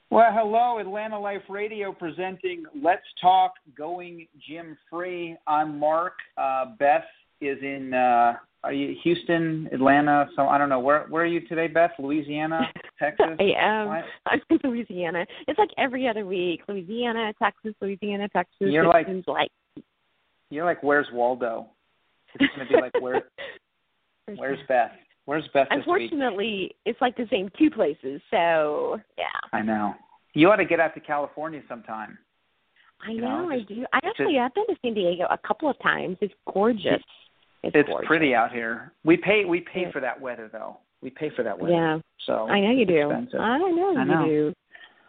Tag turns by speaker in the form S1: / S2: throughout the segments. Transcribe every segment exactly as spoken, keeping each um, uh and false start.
S1: Well, hello, Atlanta Life Radio presenting Let's Talk Going Gym Free. I'm Mark. Uh, Beth is in uh, are you Houston, Atlanta? So I don't know. Where where are you today, Beth? Louisiana, Texas?
S2: I am. What? I'm in Louisiana. It's like every other week. Louisiana, Texas, Louisiana, Texas.
S1: You're
S2: it
S1: like,
S2: like
S1: you're like, where's Waldo? It's going to be like, where, where's Beth? Where's Beth this
S2: Unfortunately,
S1: week?
S2: it's like the same two places, so, yeah.
S1: I know. You ought to get out to California sometime.
S2: I
S1: you
S2: know,
S1: know
S2: I
S1: just,
S2: do. I actually
S1: just,
S2: have been to San Diego a couple of times. It's gorgeous. It's,
S1: it's
S2: gorgeous.
S1: pretty out here. We pay we pay
S2: yeah.
S1: for that weather, though. We pay for that weather.
S2: Yeah.
S1: So
S2: I know you do.
S1: Expensive.
S2: I know
S1: I know.
S2: you do.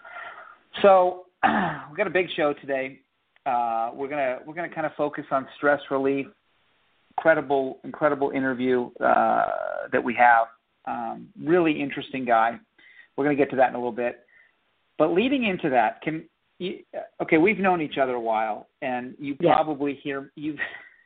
S1: So we've got a big show today. Uh, we're gonna we're gonna kind of focus on stress relief. Incredible, incredible interview uh, that we have. Um, really interesting guy. We're going to get to that in a little bit. But leading into that, can you, okay, we've known each other a while, and you
S2: yeah.
S1: probably hear you've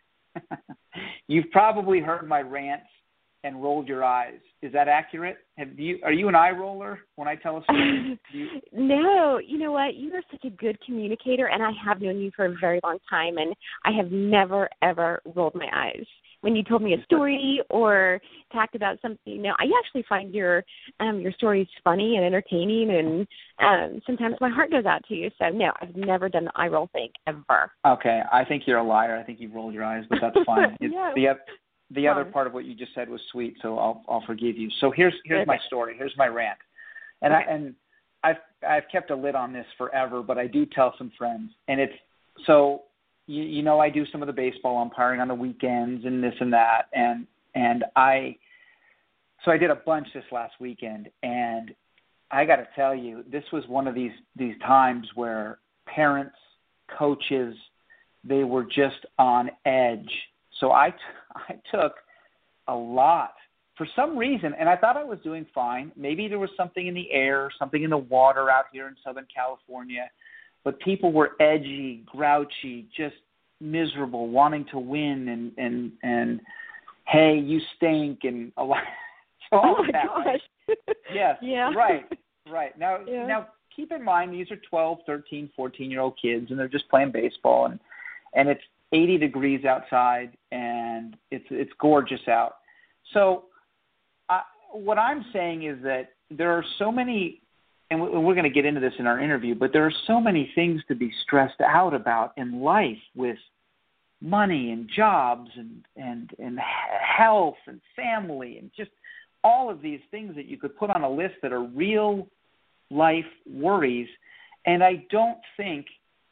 S1: you've probably heard my rants and rolled your eyes. Is that accurate? Have you are you an eye roller when I tell a story? you...
S2: No, you know what? You are such a good communicator, and I have known you for a very long time, and I have never ever rolled my eyes when you told me a story or talked about something. You know, I actually find your um, your stories funny and entertaining, and um, sometimes my heart goes out to you. So, no, I've never done the eye roll thing ever.
S1: Okay, I think you're a liar. I think you've rolled your eyes, but that's fine. It's,
S2: no.
S1: The, the
S2: Fun.
S1: other part of what you just said was sweet, so I'll I'll forgive you. So here's here's
S2: okay.
S1: my story. Here's my rant, and
S2: okay.
S1: I and I've I've kept a lid on this forever, but I do tell some friends, and it's so. You, you know, I do some of the baseball umpiring on the weekends and this and that, and and I, so I did a bunch this last weekend, and I got to tell you, this was one of these these times where parents, coaches, they were just on edge. So I, t- I took a lot for some reason, and I thought I was doing fine. Maybe there was something in the air, something in the water out here in Southern California. But people were edgy, grouchy, just miserable, wanting to win, and and and hey, you stink, and a lot. So all
S2: oh my
S1: that,
S2: gosh!
S1: Right? Yes,
S2: yeah.
S1: right, right. Now,
S2: yeah.
S1: now keep in mind these are twelve, thirteen, fourteen-year-old kids, and they're just playing baseball, and and it's eighty degrees outside, and it's it's gorgeous out. So, I, what I'm saying is that there are so many. And we're going to get into this in our interview, but there are so many things to be stressed out about in life with money and jobs and, and, and health and family and just all of these things that you could put on a list that are real life worries. And I don't think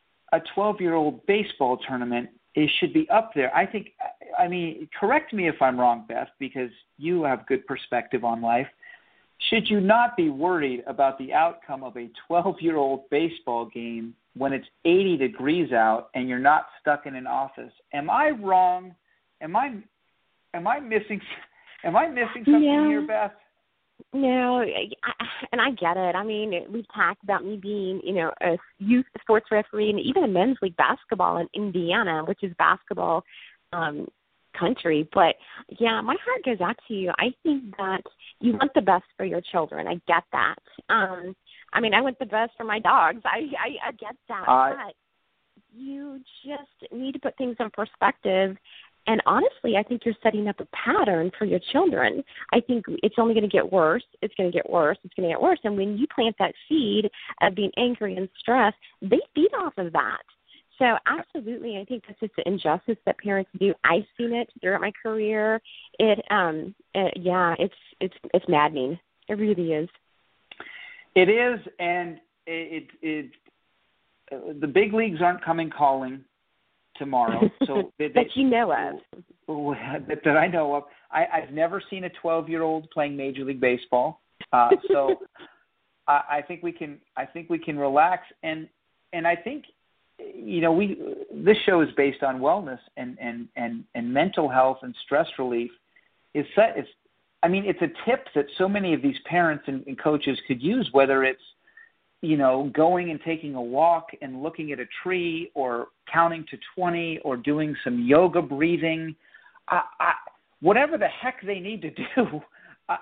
S1: a twelve-year-old baseball tournament is, should be up there. I think, I mean, correct me if I'm wrong, Beth, because you have good perspective on life. Should you not be worried about the outcome of a twelve-year-old baseball game when it's eighty degrees out and you're not stuck in an office? Am I wrong? Am I am I missing am I missing something
S2: yeah.
S1: here, Beth?
S2: No, I, and I get it. I mean, we've talked about me being, you know, a youth sports referee and even a men's league basketball in Indiana, which is basketball um country. But yeah, my heart goes out to you. I think that you want the best for your children. I get that. Um, I mean, I want the best for my dogs. I, I, I get that.
S1: Uh,
S2: but you just need to put things in perspective. And honestly, I think you're setting up a pattern for your children. I think it's only going to get worse. It's going to get worse. It's going to get worse. And when you plant that seed of being angry and stressed, they feed off of that. So absolutely, I think that's just the injustice that parents do. I've seen it throughout my career. It, um, it, yeah, it's it's it's maddening. It really is.
S1: It is, and it it, it uh, the big leagues aren't coming calling tomorrow. So they,
S2: that you know of.
S1: That, that I know of. I, I've never seen a twelve-year-old playing Major League Baseball. Uh, so I, I think we can I think we can relax, and and I think. You know, we this show is based on wellness and, and, and, and mental health and stress relief. Is set. It's, I mean, it's a tip that so many of these parents and, and coaches could use. Whether it's, you know, going and taking a walk and looking at a tree, or counting to twenty, or doing some yoga breathing, I, I, whatever the heck they need to do. I,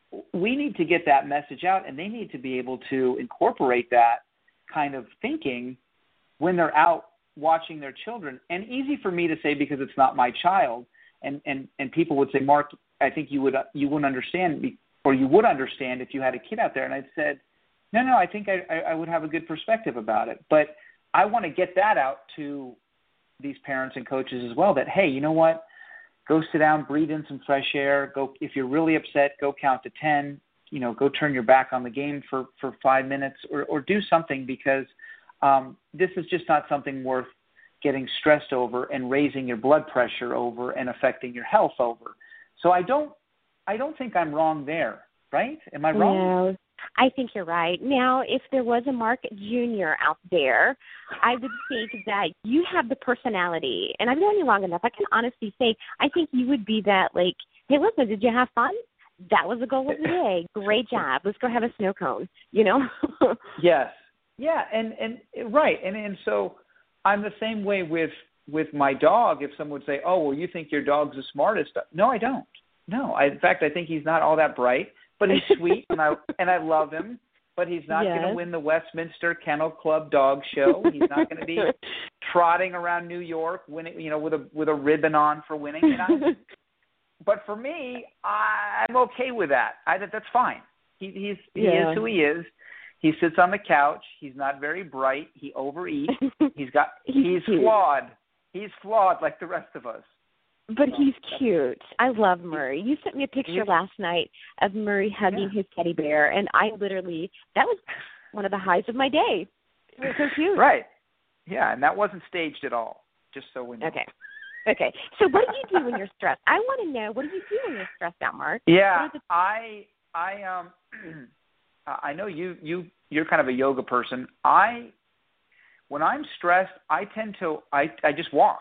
S1: we need to get that message out, and they need to be able to incorporate that kind of thinking when they're out watching their children. And easy for me to say because it's not my child, and, and, and people would say, Mark, I think you would you wouldn't understand, or you would understand if you had a kid out there. And I said, no, no, I think I, I would have a good perspective about it. But I want to get that out to these parents and coaches as well, that, hey, you know what? Go sit down, breathe in some fresh air. Go, if you're really upset, go count to ten. You know, go turn your back on the game for, for five minutes, or, or do something, because um, this is just not something worth getting stressed over and raising your blood pressure over and affecting your health over. So I don't, I don't think I'm wrong there, right? Am I wrong?
S2: No, I think you're right. Now, if there was a Mark Junior out there, I would think that you have the personality, and I've known you long enough. I can honestly say, I think you would be that, like, hey, listen, did you have fun? That was the goal of the day. Great job. Let's go have a snow cone, you know?
S1: Yes. Yeah, and, and right. And, and so I'm the same way with, with my dog. If someone would say, oh, well, you think your dog's the smartest. No, I don't. No. I, in fact, I think he's not all that bright, but he's sweet, and I and I love him. But he's not yes. going to win the Westminster Kennel Club Dog Show. He's not going to be trotting around New York, winning, you know, with a with a ribbon on for winning. And I, but for me, I'm okay with that. I that's fine. He he's he
S2: yeah.
S1: is who he is. He sits on the couch. He's not very bright. He overeats. He's got he's flawed. He's flawed like the rest of us.
S2: But he's cute. I love Murray. You sent me a picture last night of Murray hugging yeah. his teddy bear, and I literally, that was one of the highs of my day. It was so cute.
S1: Right. Yeah, and that wasn't staged at all, just so we know.
S2: Okay. Okay. So what do you do when you're stressed? I want to know, what do you do when you're stressed out, Mark?
S1: Yeah, the- I, I, um, I know you, you, you're kind of a yoga person. I, when I'm stressed, I tend to, I, I just walk.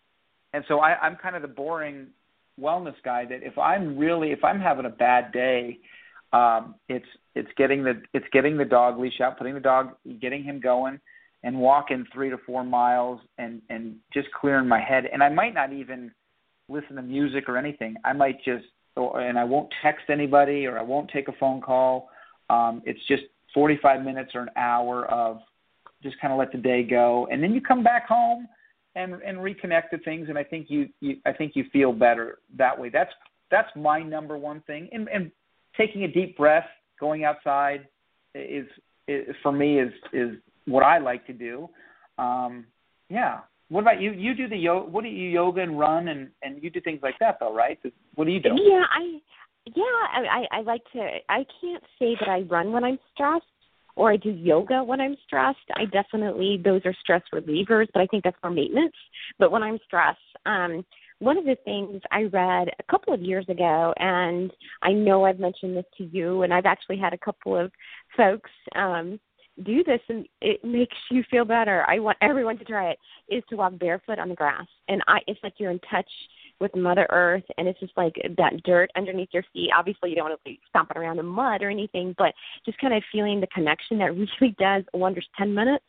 S1: And so I, I'm kind of the boring wellness guy that if I'm really, if I'm having a bad day, um, it's it's getting the it's getting the dog leash out, putting the dog, getting him going, and walking three to four miles, and, and just clearing my head. And I might not even listen to music or anything. I might just, or, and I won't text anybody, or I won't take a phone call. Um, it's just forty-five minutes or an hour of just kind of let the day go, and then you come back home and and reconnect to things, and I think you, you I think you feel better that way. That's that's my number one thing. And, and taking a deep breath, going outside is, is for me is is what I like to do. Um, yeah. What about you? You do the yoga. What do you yoga and run and, and you do things like that though, right? What do you do?
S2: Yeah, I yeah I, I I like to. I can't say that I run when I'm stressed, or I do yoga when I'm stressed. I definitely, those are stress relievers, but I think that's for maintenance. But when I'm stressed, um, one of the things I read a couple of years ago, and I know I've mentioned this to you, and I've actually had a couple of folks um, do this, and it makes you feel better. I want everyone to try it, is to walk barefoot on the grass. And I, it's like you're in touch with Mother Earth, and it's just like that dirt underneath your feet. Obviously, you don't want to be stomping around in mud or anything, but just kind of feeling the connection that really does wonders. ten minutes.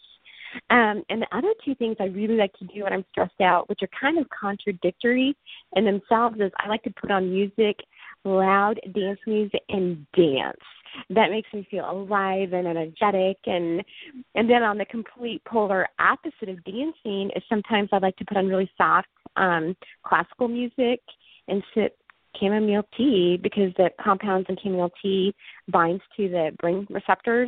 S2: Um, and the other two things I really like to do when I'm stressed out, which are kind of contradictory in themselves, is I like to put on music, loud dance music, and dance. That makes me feel alive and energetic. And and then on the complete polar opposite of dancing is sometimes I like to put on really soft um, classical music and sip chamomile tea, because the compounds in chamomile tea binds to the brain receptors,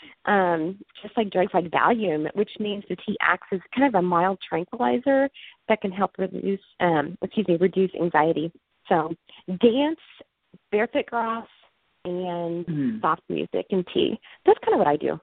S2: um, just like drugs like Valium, which means the tea acts as kind of a mild tranquilizer that can help reduce, um, excuse me, reduce anxiety. So dance, barefoot grass, and mm. soft music and tea. That's kind of what I do.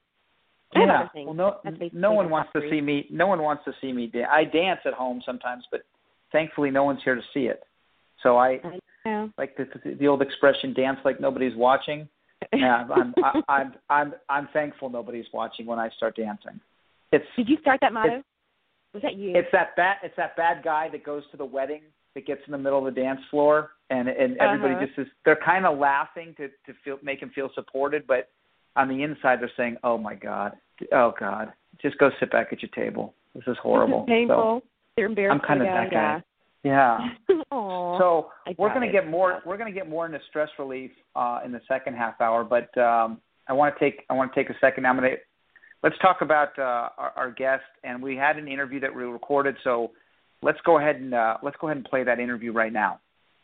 S2: I
S1: yeah. Well, no, no one wants to see me. No one wants to see me. Da- I dance at home sometimes, but thankfully, no one's here to see it. So I,
S2: I know.
S1: like the, the old expression, "Dance like nobody's watching." Yeah, I'm, I, I'm, I'm, I'm thankful nobody's watching when I start dancing. It's.
S2: Did you start that motto? Was that you?
S1: It's that bad. It's that bad guy that goes to the wedding that gets in the middle of the dance floor, and and everybody
S2: uh-huh.
S1: just is. They're kind of laughing to to feel make him feel supported, but on the inside they're saying, "Oh my God, oh God, just go sit back at your table. This is horrible."
S2: This is painful.
S1: So,
S2: They're embarrassed.
S1: I'm kind of that guy. Yeah.
S2: Oh, Oh,
S1: so
S2: I
S1: we're
S2: got
S1: going
S2: it.
S1: to get more. We're going to get more into stress relief uh, in the second half hour. But um, I want to take. I want to take a second. I'm going to let's talk about uh, our, our guest. And we had an interview that we recorded. So let's go ahead and uh, let's go ahead and play that interview right now.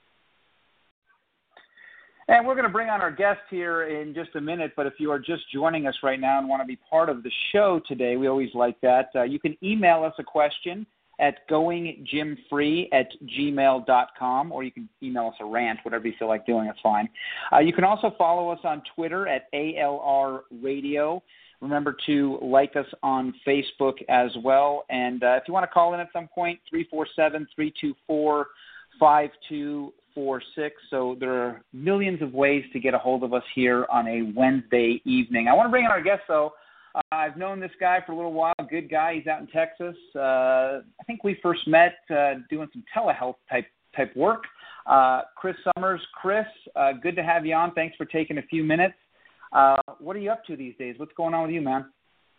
S1: And we're going to bring on our guest here in just a minute, but if you are just joining us right now and want to be part of the show today, we always like that. Uh, you can email us a question at goinggymfree at gmail dot com, or you can email us a rant, whatever you feel like doing, that's fine. Uh, you can also follow us on Twitter at A L R Radio. Remember to like us on Facebook as well. And uh, if you want to call in at some point, three four seven, three two four, five two four six. So there are millions of ways to get a hold of us here on a Wednesday evening. I want to bring in our guest, though. Uh, I've known this guy for a little while. Good guy. He's out in Texas. Uh, I think we first met uh, doing some telehealth type type work. Uh, Chris Summers. Chris, uh, good to have you on. Thanks for taking a few minutes. Uh, what are you up to these days? What's going on with you, man?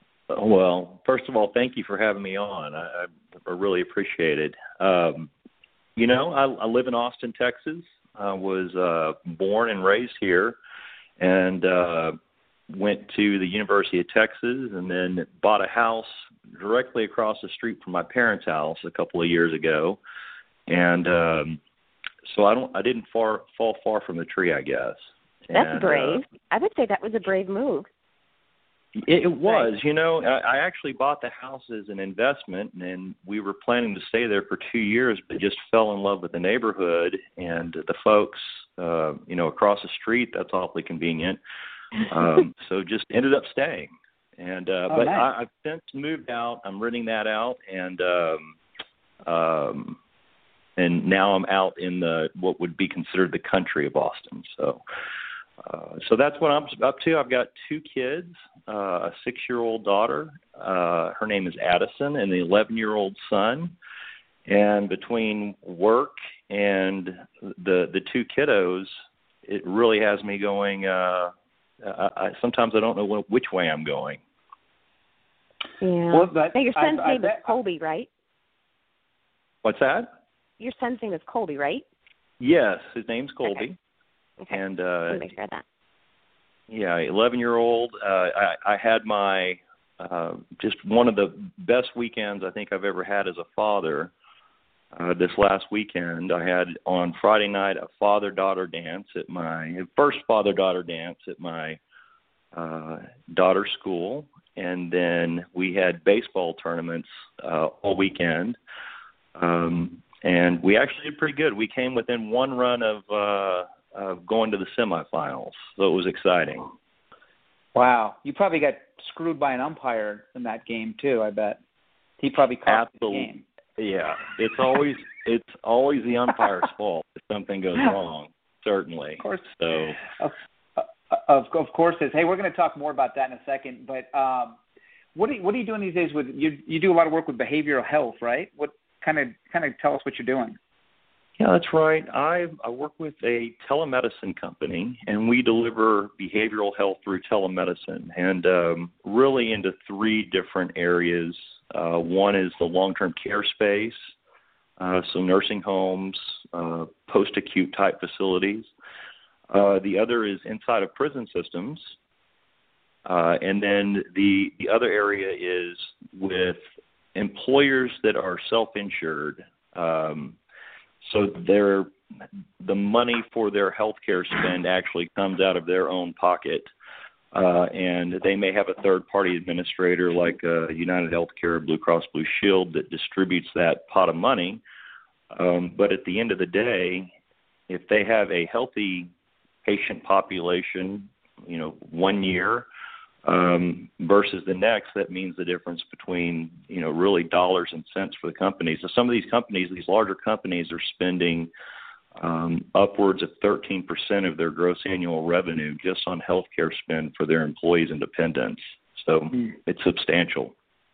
S3: Well, first of all, thank you for having me on. I, I really appreciate it. Um, You know, I, I live in Austin, Texas. I was uh, born and raised here, and uh, went to the University of Texas, and then bought a house directly across the street from my parents' house a couple of years ago. And um, so I don't, I didn't far, fall far from the tree, I guess.
S2: That's
S3: and,
S2: brave.
S3: Uh,
S2: I would say that was a brave move.
S3: It, it was, you know, I, I actually bought the house as an investment, and we were planning to stay there for two years, but just fell in love with the neighborhood and the folks, uh, you know, across the street. That's awfully convenient. Um, so just ended up staying. And, uh,
S1: oh,
S3: but
S1: nice.
S3: I, I've since moved out. I'm renting that out. And, um, um, and now I'm out in the, what would be considered the country of Boston. So, Uh, so that's what I'm up to. I've got two kids, uh, a six-year-old daughter. Uh, her name is Addison, and the eleven-year-old son. And between work and the the two kiddos, it really has me going. Uh, I, I, sometimes I don't know which way I'm going.
S2: Yeah.
S1: Well, that,
S2: now, your son's
S1: I, I,
S2: name
S1: that,
S2: is Colby, right?
S3: What's that?
S2: Your son's name is Colby, right?
S3: Yes, his name's Colby.
S2: Okay. Okay.
S3: And uh,
S2: make sure of that.
S3: Yeah, eleven-year-old. Uh, I, I had my uh, just one of the best weekends I think I've ever had as a father. Uh, this last weekend, I had on Friday night a father-daughter dance at my first father-daughter dance at my uh, daughter's school, and then we had baseball tournaments uh, all weekend. Um, and we actually did pretty good. We came within one run of. Uh, of going to the semifinals, so it was exciting.
S1: Wow. You probably got screwed by an umpire in that game, too, I bet. He probably caught the game.
S3: Yeah. It's always it's always the umpire's fault if something goes wrong, certainly.
S1: Of course.
S3: So,
S1: of, of, of course it is. Hey, we're going to talk more about that in a second, but um, what, are you, what are you doing these days with, you, you do a lot of work with behavioral health, right? What kind of kind of tell us what you're doing.
S3: Yeah, that's right. I I work with a telemedicine company, and we deliver behavioral health through telemedicine, and um, really into three different areas. Uh, one is the long-term care space, uh, so nursing homes, uh, post-acute type facilities. Uh, the other is inside of prison systems, uh, and then the the other area is with employers that are self-insured. Um, So their the money for their health care spend actually comes out of their own pocket, uh, and they may have a third-party administrator like uh, United Healthcare, Blue Cross Blue Shield that distributes that pot of money. Um, but at the end of the day, if they have a healthy patient population, you know, one year um, versus the next, that means the difference between, you know, really dollars and cents for the companies. So some of these companies, these larger companies, are spending um, upwards of thirteen percent of their gross annual revenue just on healthcare spend for their employees and dependents. So mm. it's substantial.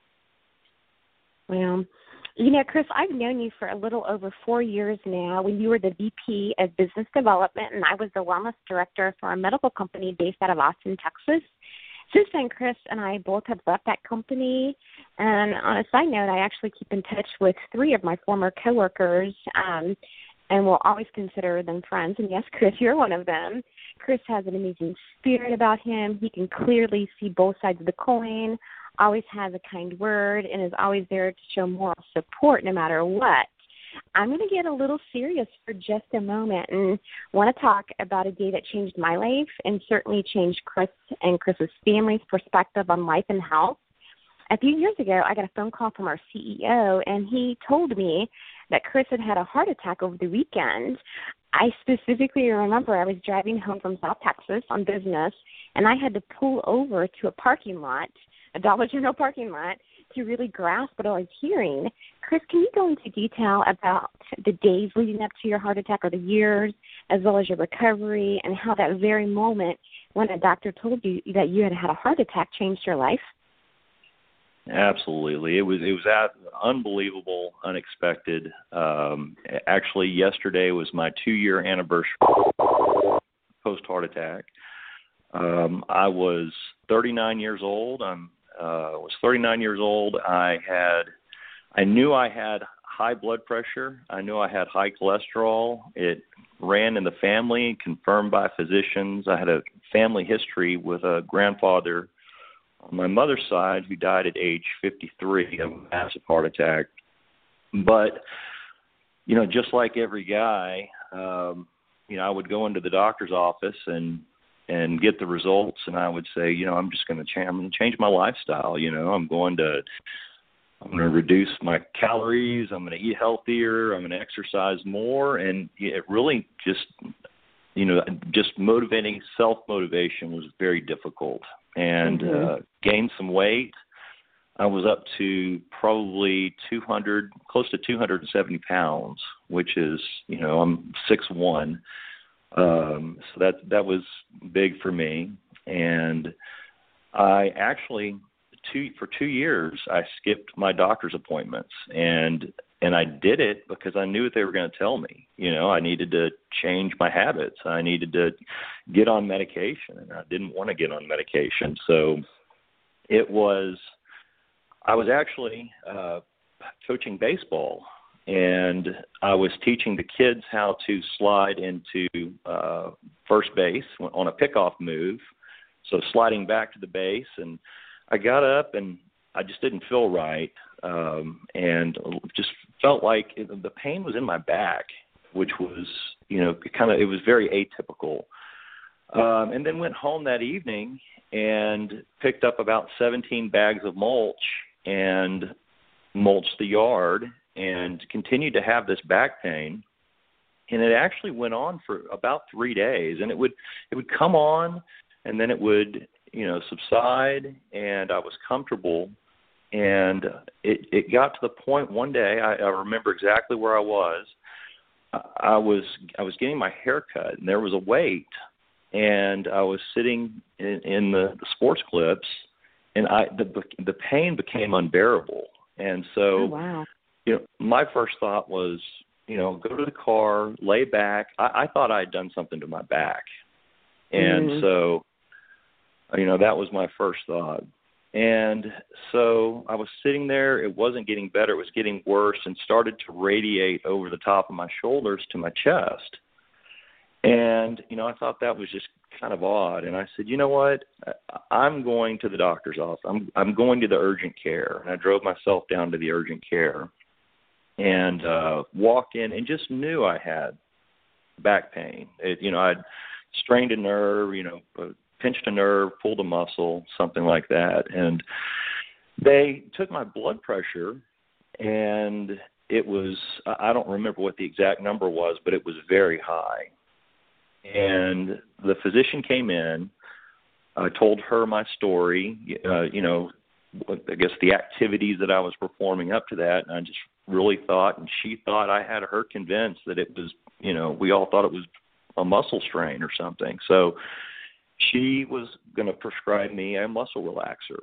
S2: Well, you know, Chris, I've known you for a little over four years now when you were the V P of Business Development, and I was the wellness director for a medical company based out of Austin, Texas. Since then, Chris and I both have left that company, and on a side note, I actually keep in touch with three of my former coworkers, um, and we'll always consider them friends. And yes, Chris, you're one of them. Chris has an amazing spirit about him. He can clearly see both sides of the coin, always has a kind word, and is always there to show moral support no matter what. I'm going to get a little serious for just a moment and want to talk about a day that changed my life and certainly changed Chris and Chris's family's perspective on life and health. A few years ago, I got a phone call from our C E O, and he told me that Chris had had a heart attack over the weekend. I specifically remember I was driving home from South Texas on business, and I had to pull over to a parking lot, a Dollar General parking lot, to really grasp what I was hearing. Chris, can you go into detail about the days leading up to your heart attack or the years, as well as your recovery, and how that very moment when a doctor told you that you had had a heart attack changed your life?
S3: Absolutely. It was it was at unbelievable, unexpected. Um, actually, yesterday was my two-year anniversary post-heart attack. Um, I was thirty-nine years old. I'm uh, was thirty-nine years old. I had I knew I had high blood pressure. I knew I had high cholesterol. It ran in the family, confirmed by physicians. I had a family history with a grandfather on my mother's side who died at age fifty-three of a massive heart attack. But, you know, just like every guy, um, you know, I would go into the doctor's office and and get the results, and I would say, you know, I'm just going to change. I'm going to change my lifestyle. You know, I'm going to I'm going to reduce my calories. I'm going to eat healthier. I'm going to exercise more, and it really just, you know, just motivating self-motivation was very difficult. And
S2: mm-hmm.
S3: uh, gained some weight. I was up to probably two hundred, close to two hundred seventy pounds, which is, you know, I'm six one. Um, so that that was big for me. And I actually, two for two years, I skipped my doctor's appointments. And and I did it because I knew what they were going to tell me. You know, I needed to change my habits. I needed to get on medication, and I didn't want to get on medication. So it was, I was actually uh, coaching baseball, and I was teaching the kids how to slide into uh, first base on a pickoff move, so sliding back to the base. And I got up, and I just didn't feel right, um, and just felt like it, the pain was in my back, which was, you know, kind of, it was very atypical. Um, and then went home that evening and picked up about seventeen bags of mulch and mulched the yard and continued to have this back pain. And it actually went on for about three days. And it would it would come on, and then it would, you know, subside, and I was comfortable. And it, it got to the point one day, I, I remember exactly where I was. I was I was getting my hair cut, and there was a wait, and I was sitting in, in the, the sports clips, and I the the pain became unbearable. And so,
S2: oh, wow.
S3: you know, my first thought was, you know, go to the car, lay back. I, I thought I had done something to my back, and
S2: mm.
S3: so, you know, that was my first thought. And so I was sitting there. It wasn't getting better. It was getting worse, and started to radiate over the top of my shoulders to my chest. And, you know, I thought that was just kind of odd. And I said, you know what? I'm going to the doctor's office. I'm I'm going to the urgent care. And I drove myself down to the urgent care and uh, walked in and just knew I had back pain. It, you know, I'd strained a nerve, you know, pinched a nerve, pulled a muscle, something like that. And they took my blood pressure, and it was, I don't remember what the exact number was, but it was very high. And the physician came in. I told her my story, uh, you know, I guess the activities that I was performing up to that. And I just really thought, and she thought I had her convinced that it was, you know, we all thought it was a muscle strain or something. So she was going to prescribe me a muscle relaxer.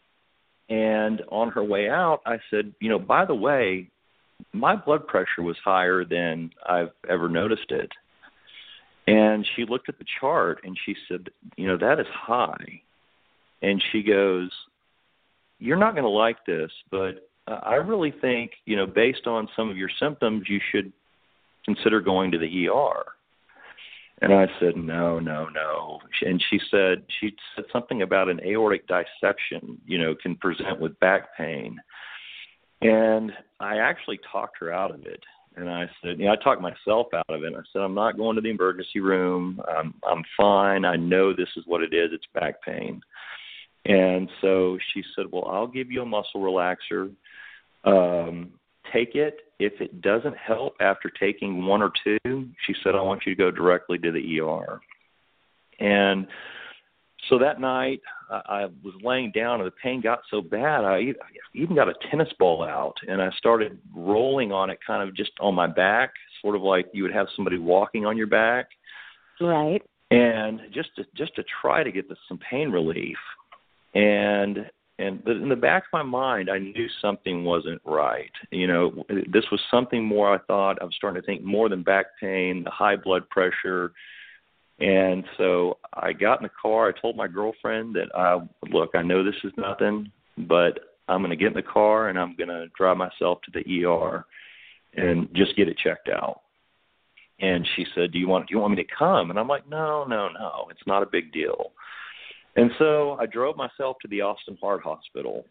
S3: And on her way out, I said, you know, by the way, my blood pressure was higher than I've ever noticed it. And she looked at the chart, and she said, you know, that is high. And she goes, you're not going to like this, but uh, I really think, you know, based on some of your symptoms, you should consider going to the E R? And I said, no, no, no. And she said, she said something about an aortic dissection, you know, can present with back pain. And I actually talked her out of it. And I said, you know, I talked myself out of it. I said, I'm not going to the emergency room. I'm, I'm fine. I know this is what it is. It's back pain. And so she said, well, I'll give you a muscle relaxer. Um, take it. If it doesn't help after taking one or two, she said, I want you to go directly to the E R. And so that night, I, I was laying down, and the pain got so bad, I even got a tennis ball out, and I started rolling on it kind of just on my back, sort of like you would have somebody walking on your back.
S2: Right.
S3: And just to, just to try to get this, some pain relief. And And but in the back of my mind, I knew something wasn't right. You know, this was something more, I thought. I was starting to think more than back pain, the high blood pressure. And so I got in the car. I told my girlfriend that, uh, look, I know this is nothing, but I'm going to get in the car and I'm going to drive myself to the E R and just get it checked out. And she said, do you want do you want me to come? And I'm like, no, no, no, it's not a big deal. And so I drove myself to the Austin Heart Hospital,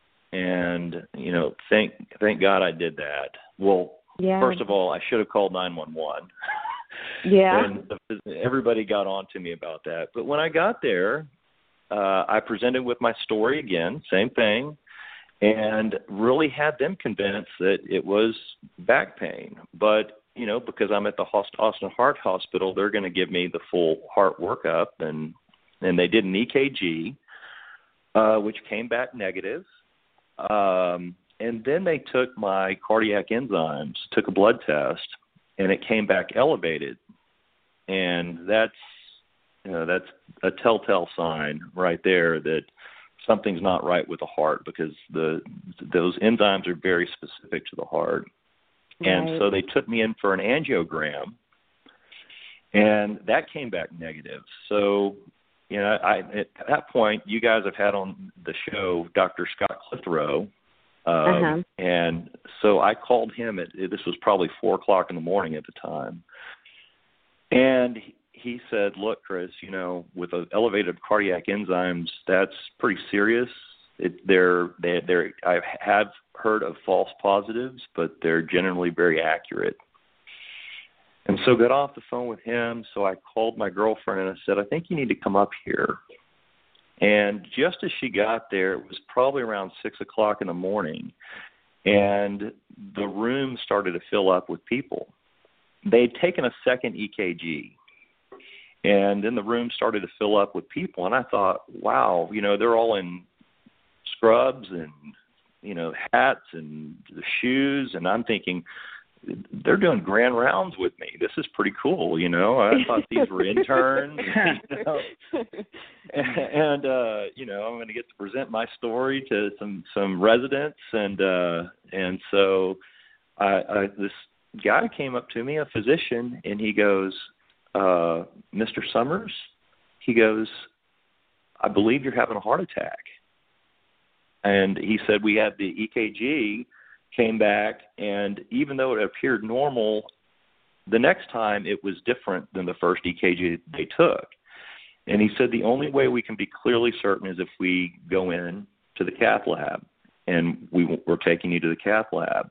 S3: and, you know, thank thank God I did that. Well,
S2: yeah.
S3: First of all, I should have called nine one one.
S2: Yeah.
S3: And the, everybody got on to me about that. But when I got there, uh, I presented with my story again, same thing, and really had them convinced that it was back pain. But, you know, because I'm at the Austin Heart Hospital, they're going to give me the full heart workup, and And they did an E K G, uh, which came back negative. Um, and then they took my cardiac enzymes, took a blood test, and it came back elevated. And that's, you know, that's a telltale sign right there that something's not right with the heart, because the those enzymes are very specific to the heart. Right. And so they took me in for an angiogram, and that came back negative. So, you know, I, at that point, you guys have had on the show Doctor Scott Clitheroe, um, uh-huh. and so I called him. At this was probably four o'clock in the morning at the time, and he said, "Look, Chris, you know, with elevated cardiac enzymes, that's pretty serious. It, they're they they're I have heard of false positives, but they're generally very accurate." And so got off the phone with him, so I called my girlfriend and I said, I think you need to come up here. And just as she got there, it was probably around six o'clock in the morning, and the room started to fill up with people. They'd taken a second E K G, and then the room started to fill up with people. And I thought, wow, you know, they're all in scrubs and, you know, hats and the shoes, and I'm thinking, they're doing grand rounds with me. This is pretty cool, you know. I thought these were interns, you know. and, and uh, you know, I'm going to get to present my story to some some residents, and uh, and so I, I, this guy came up to me, a physician, and he goes, uh, Mister Summers, he goes, I believe you're having a heart attack. And he said, we had the E K G came back, and even though it appeared normal, the next time it was different than the first E K G they took. And he said the only way we can be clearly certain is if we go in to the cath lab, and we, we're taking you to the cath lab.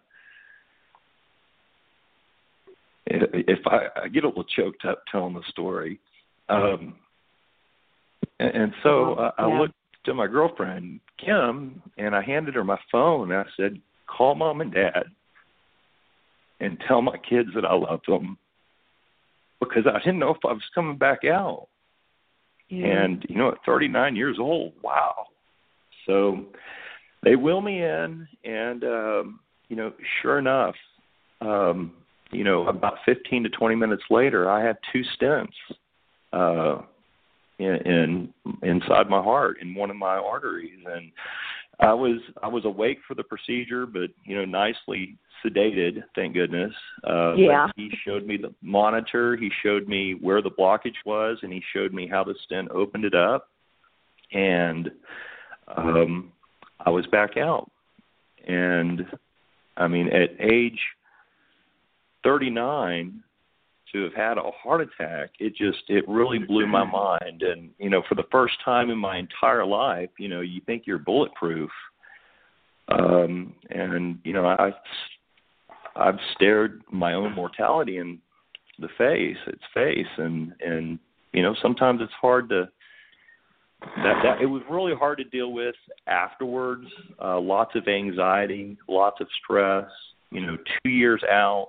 S3: If I, I get a little choked up telling the story. Um, and, and so I, I
S2: yeah.
S3: looked to my girlfriend, Kim, and I handed her my phone, and I said, call mom and dad and tell my kids that I love them, because I didn't know if I was coming back out. Yeah. And, you know, at thirty-nine years old, wow. So they wheel me in, and, um, you know, sure enough, um, you know, about fifteen to twenty minutes later, I had two stents uh, in, in inside my heart, in one of my arteries. And I was I was awake for the procedure, but, you know, nicely sedated, thank goodness. Uh,
S2: yeah.
S3: But he showed me the monitor. He showed me where the blockage was, and he showed me how the stent opened it up. And um, I was back out. And, I mean, at age thirty-nine to have had a heart attack, it just, it really blew my mind. And, you know, for the first time in my entire life, you know, you think you're bulletproof. Um, and, you know, I, I've stared my own mortality in the face, its face. And, and, you know, sometimes it's hard to, that, that it was really hard to deal with afterwards. Uh, lots of anxiety, lots of stress, you know, two years out,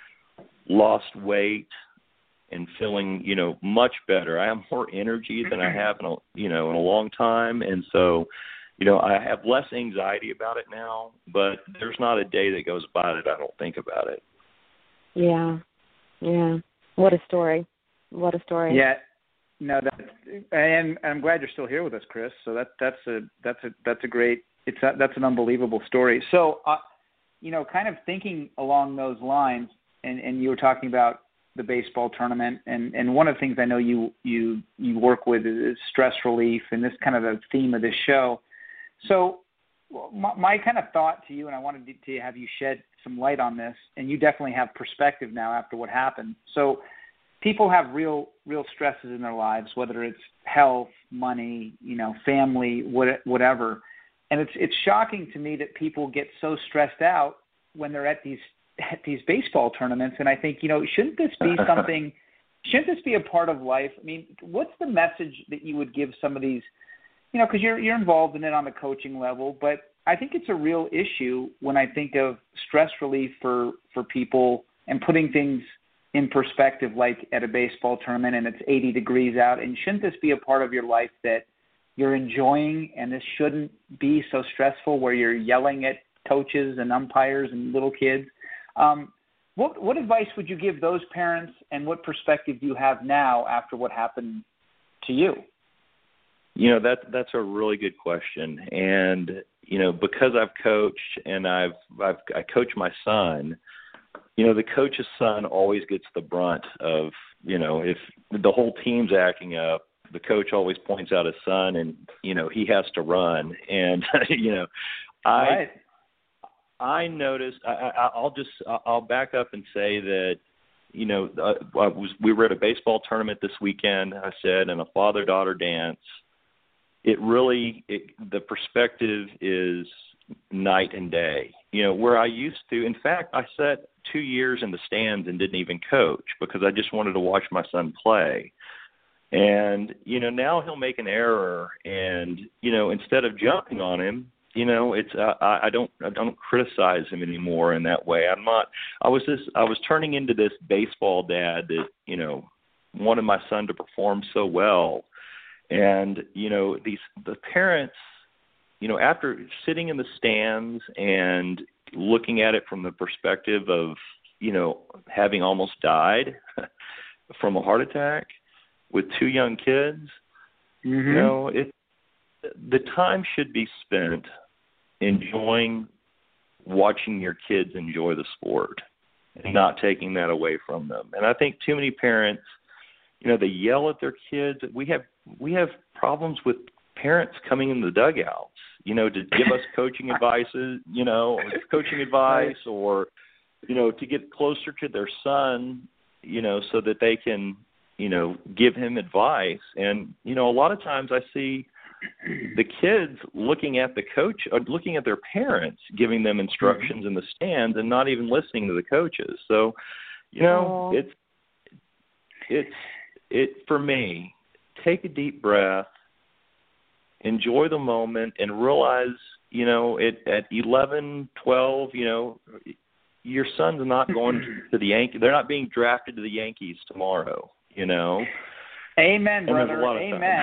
S3: lost weight and feeling, you know, much better. I have more energy than I have in a, you know, in a long time. And so, you know, I have less anxiety about it now, but there's not a day that goes by that I don't think about it.
S2: Yeah. Yeah. What a story. What a story.
S1: Yeah. No, that, and I'm glad you're still here with us, Chris. So that, that's a, that's a, that's a great, it's a, that's an unbelievable story. So, uh, you know, kind of thinking along those lines, And, and you were talking about the baseball tournament, and, and one of the things I know you, you you work with is stress relief, and this kind of the theme of this show. So my, my kind of thought to you, and I wanted to have you shed some light on this, and you definitely have perspective now after what happened. So people have real real stresses in their lives, whether it's health, money, you know, family, what, whatever. And it's it's shocking to me that people get so stressed out when they're at these at these baseball tournaments. And I think, you know, shouldn't this be something, shouldn't this be a part of life? I mean, what's the message that you would give some of these, you know, because you're, you're involved in it on the coaching level, but I think it's a real issue when I think of stress relief for, for people and putting things in perspective, like at a baseball tournament and it's eighty degrees out. And shouldn't this be a part of your life that you're enjoying, and this shouldn't be so stressful where you're yelling at coaches and umpires and little kids? Um, what, what advice would you give those parents, and what perspective do you have now after what happened to you?
S3: You know, that that's a really good question. And, you know, because I've coached and I've, I've I coach my son, you know, the coach's son always gets the brunt of, you know, if the whole team's acting up, the coach always points out his son, and, you know, he has to run. And, you know, I right. I noticed, I, I, I'll just, I'll back up and say that, you know, uh, I was, we were at a baseball tournament this weekend, I said, and a father-daughter dance. It really, it, the perspective is night and day. You know, where I used to, in fact, I sat two years in the stands and didn't even coach because I just wanted to watch my son play. And, you know, now he'll make an error, and, you know, instead of jumping on him, you know, it's uh, I, I don't I don't criticize him anymore in that way. I'm not. I was just I was turning into this baseball dad that, you know, wanted my son to perform so well, and, you know, these the parents, you know, after sitting in the stands and looking at it from the perspective of, you know, having almost died from a heart attack with two young kids, mm-hmm. you know, it. The time should be spent enjoying watching your kids enjoy the sport and not taking that away from them. And I think too many parents, you know, they yell at their kids. We have we have problems with parents coming in the dugouts, you know, to give us coaching advices, you know, coaching advice, or, you know, to get closer to their son, you know, so that they can, you know, give him advice. And, you know, a lot of times I see the kids looking at the coach, or looking at their parents, giving them instructions mm-hmm. in the stands, and not even listening to the coaches. So, you know, Aww. it's it's it for me. Take a deep breath, enjoy the moment, and realize, you know, it at eleven, twelve, you know, your son's not going to the Yankees. They're not being drafted to the Yankees tomorrow. You know.
S1: Amen, brother. Amen.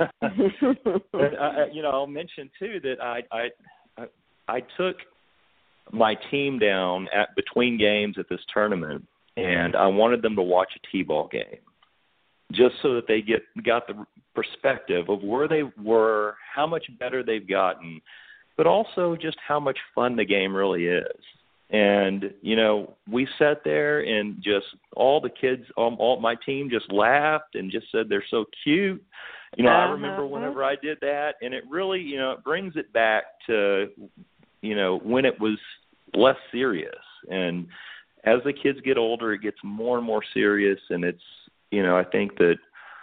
S3: and, I, you know, I'll mention too that I, I I took my team down at between games at this tournament, and I wanted them to watch a T-ball game, just so that they get got the perspective of where they were, how much better they've gotten, but also just how much fun the game really is. And, you know, we sat there and just all the kids, um, all my team just laughed and just said they're so cute. You know, uh-huh. I remember whenever I did that, and it really, you know, it brings it back to, you know, when it was less serious. And, as the kids get older, it gets more and more serious, and it's, you know, I think that,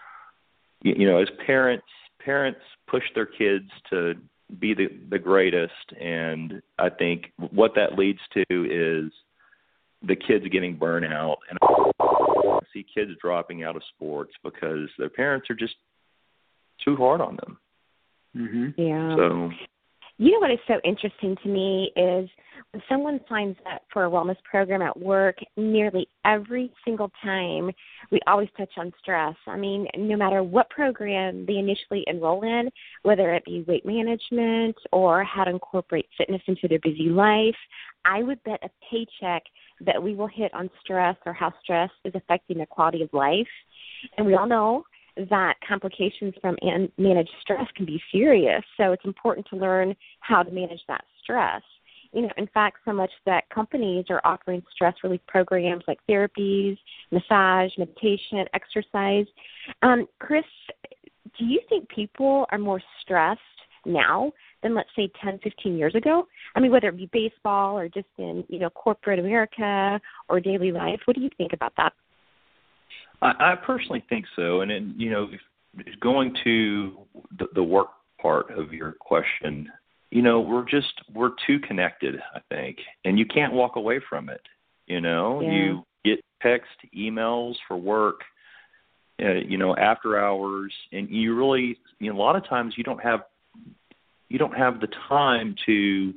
S3: you know, as parents, parents push their kids to be the, the greatest, and I think what that leads to is the kids getting burnout, and I see kids dropping out of sports because their parents are just too hard on them.
S1: Mm-hmm.
S2: Yeah.
S3: So,
S2: you know what is so interesting to me is when someone signs up for a wellness program at work, nearly every single time we always touch on stress. I mean, no matter what program they initially enroll in, whether it be weight management or how to incorporate fitness into their busy life, I would bet a paycheck that we will hit on stress or how stress is affecting the quality of life. And we all know that complications from an- managed stress can be serious. So it's important to learn how to manage that stress. You know, in fact, so much that companies are offering stress relief programs like therapies, massage, meditation, exercise. Um, Chris, do you think people are more stressed now than, let's say, ten, fifteen years ago? I mean, whether it be baseball or just in, you know, corporate America or daily life. What do you think about that?
S3: I, I personally think so. And, then, you know, if, going to the, the work part of your question, you know, we're just, we're too connected, I think, and you can't walk away from it. You know,
S2: Yeah.
S3: you get text, emails for work, uh, you know, after hours, and you really, you know, a lot of times you don't have, you don't have the time to,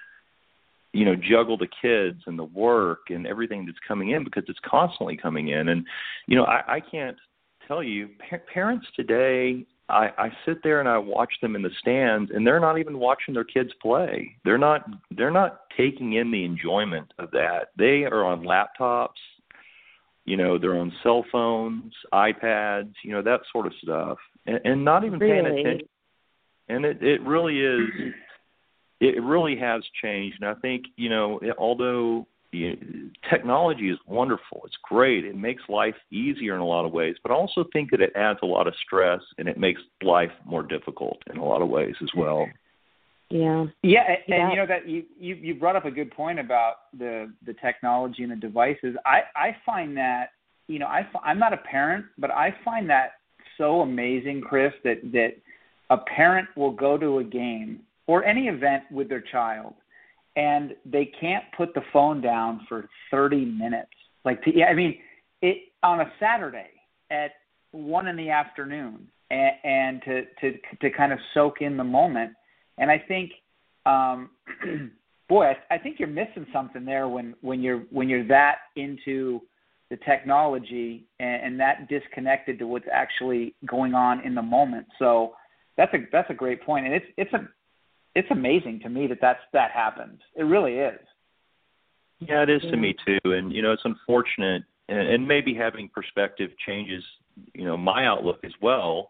S3: you know, juggle the kids and the work and everything that's coming in because it's constantly coming in. And, you know, I, I can't tell you, pa- parents today, I, I sit there and I watch them in the stands, and they're not even watching their kids play. They're not they're not taking in the enjoyment of that. They are on laptops, you know, they're on cell phones, iPads, you know, that sort of stuff, and, and not even paying
S2: Really?
S3: attention. And it, it really is, it really has changed. And I think, you know, although technology is wonderful, it's great, it makes life easier in a lot of ways, but I also think that it adds a lot of stress and it makes life more difficult in a lot of ways as well.
S2: Yeah.
S1: Yeah, and,
S2: yeah.
S1: and you know that you, you you brought up a good point about the the technology and the devices. I I find that, you know, I I'm not a parent, but I find that so amazing, Chris, that that a parent will go to a game or any event with their child, and they can't put the phone down for thirty minutes. Like, to, yeah, I mean, it on a Saturday at one in the afternoon, and, and to, to to kind of soak in the moment. And I think, um, boy, I, I think you're missing something there when, when you're when you're that into the technology and, and that disconnected to what's actually going on in the moment. So that's a that's a great point, and it's it's a It's amazing to me that that's, that happens. It really is.
S3: Yeah, it is
S2: yeah.
S3: to me too. And, you know, it's unfortunate, and, and maybe having perspective changes, you know, my outlook as well.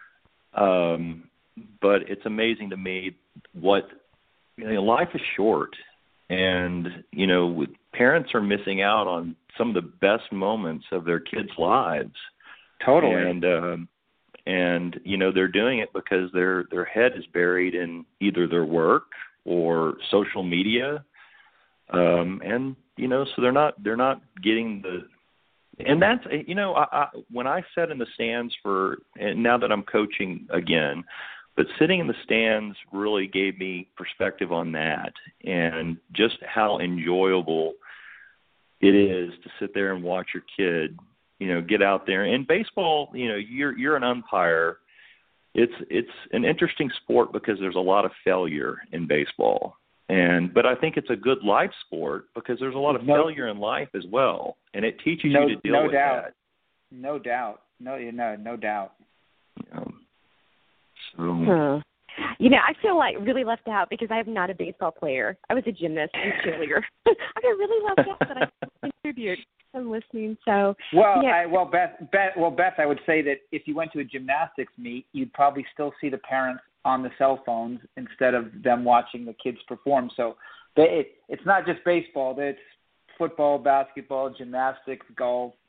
S3: Um, but it's amazing to me what, you know, life is short, and, you know, with, parents are missing out on some of the best moments of their kids' lives.
S1: Totally.
S3: And, um, And, you know, they're doing it because their their head is buried in either their work or social media. Um, and, you know, so they're not they're not getting the and that's, you know, I, I, when I sat in the stands for, and now that I'm coaching again, but sitting in the stands really gave me perspective on that and just how enjoyable it is to sit there and watch your kid, you know, get out there. And baseball, you know, you're you're an umpire. It's it's an interesting sport because there's a lot of failure in baseball. And but I think it's a good life sport because there's a lot of
S1: no,
S3: failure in life as well, and it teaches
S1: no,
S3: you to deal
S1: no
S3: with
S1: doubt.
S3: that.
S1: No doubt. No, no, no doubt.
S3: Um, so.
S2: Huh. You know, I feel like really left out because I am not a baseball player. I was a gymnast and cheerleader. I got really left out that I can contribute. I'm listening. So
S1: well,
S2: yeah.
S1: I, well, Beth, Beth, well, Beth, I would say that if you went to a gymnastics meet, you'd probably still see the parents on the cell phones instead of them watching the kids perform. So they, it, it's not just baseball; it's football, basketball, gymnastics, golf,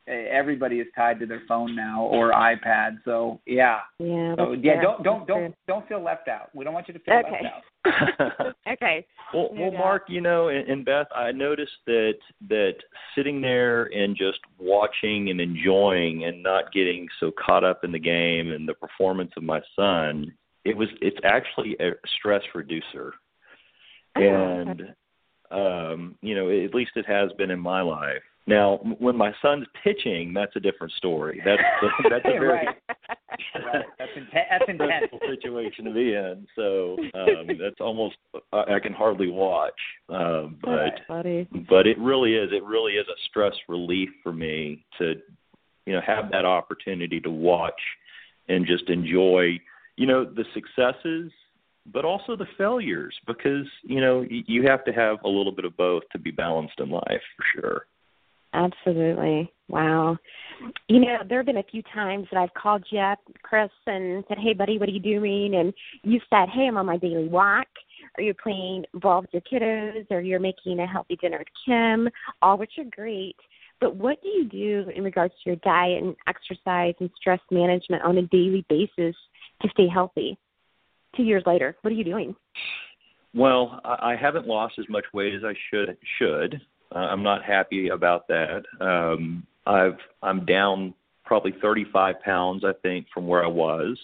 S1: everybody is tied to their phone now or iPad. So yeah,
S2: yeah,
S1: so
S2: that's
S1: yeah.
S2: fair.
S1: Don't don't
S2: That's
S1: don't
S2: fair.
S1: don't feel left out. We don't want you to feel
S2: Okay.
S1: left out.
S2: Okay.
S3: well,
S2: No
S3: well,
S2: doubt.
S3: Mark, you know, and, and Beth, I noticed that that sitting there and just watching and enjoying and not getting so caught up in the game and the performance of my son, it was it's actually a stress reducer.
S2: Oh,
S3: And
S2: okay.
S3: um, you know, at least it has been in my life. Now, when my son's pitching, that's a different story. That's that's a very
S1: right. Right. That's intense. That's intense.
S3: stressful situation to be in. So um, that's almost I, I can hardly watch. Um, but
S2: That's funny.
S3: but it really is. It really is a stress relief for me to, you know, have that opportunity to watch and just enjoy, you know, the successes, but also the failures, because, you know, you have to have a little bit of both to be balanced in life, for sure.
S2: Absolutely. Wow. You know, there have been a few times that I've called you up, Chris, and said, hey, buddy, what are you doing? And you said, hey, I'm on my daily walk. Or you're playing ball with your kiddos, or you're making a healthy dinner with Kim, all which are great. But what do you do in regards to your diet and exercise and stress management on a daily basis to stay healthy? Two years later, what are you doing?
S3: Well, I haven't lost as much weight as I should. Should uh, I'm not happy about that. Um, I've I'm down probably thirty-five pounds, I think, from where I was.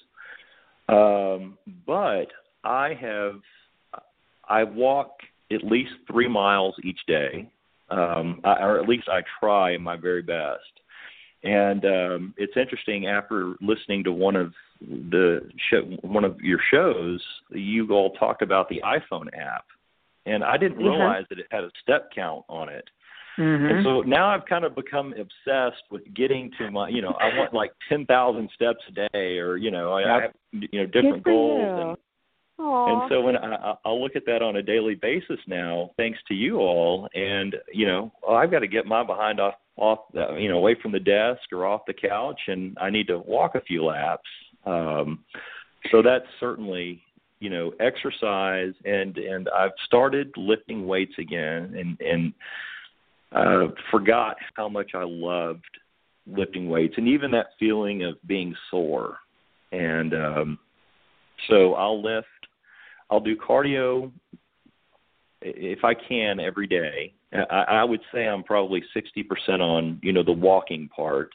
S3: Um, but I have I walk at least three miles each day, um, I, or at least I try my very best. And um, it's interesting, after listening to one of the show, one of your shows, you all talked about the iPhone app, and I didn't realize that it had a step count on it.
S1: Mm-hmm.
S3: And so now I've kind of become obsessed with getting to my, you know, I want like ten thousand steps a day, or, you know, I, I have, you know, different
S2: Good for
S3: goals.
S2: you.
S3: And,
S2: Aww.
S3: and so when I, I'll look at that on a daily basis now, thanks to you all, and, you know, oh, I've got to get my behind off, off, the, you know, away from the desk or off the couch, and I need to walk a few laps. Um, so that's certainly, you know, exercise, and, and I've started lifting weights again, and, and uh, forgot how much I loved lifting weights, and even that feeling of being sore. And um, so I'll lift, I'll do cardio if I can every day. I, I would say I'm probably sixty percent on, you know, the walking part.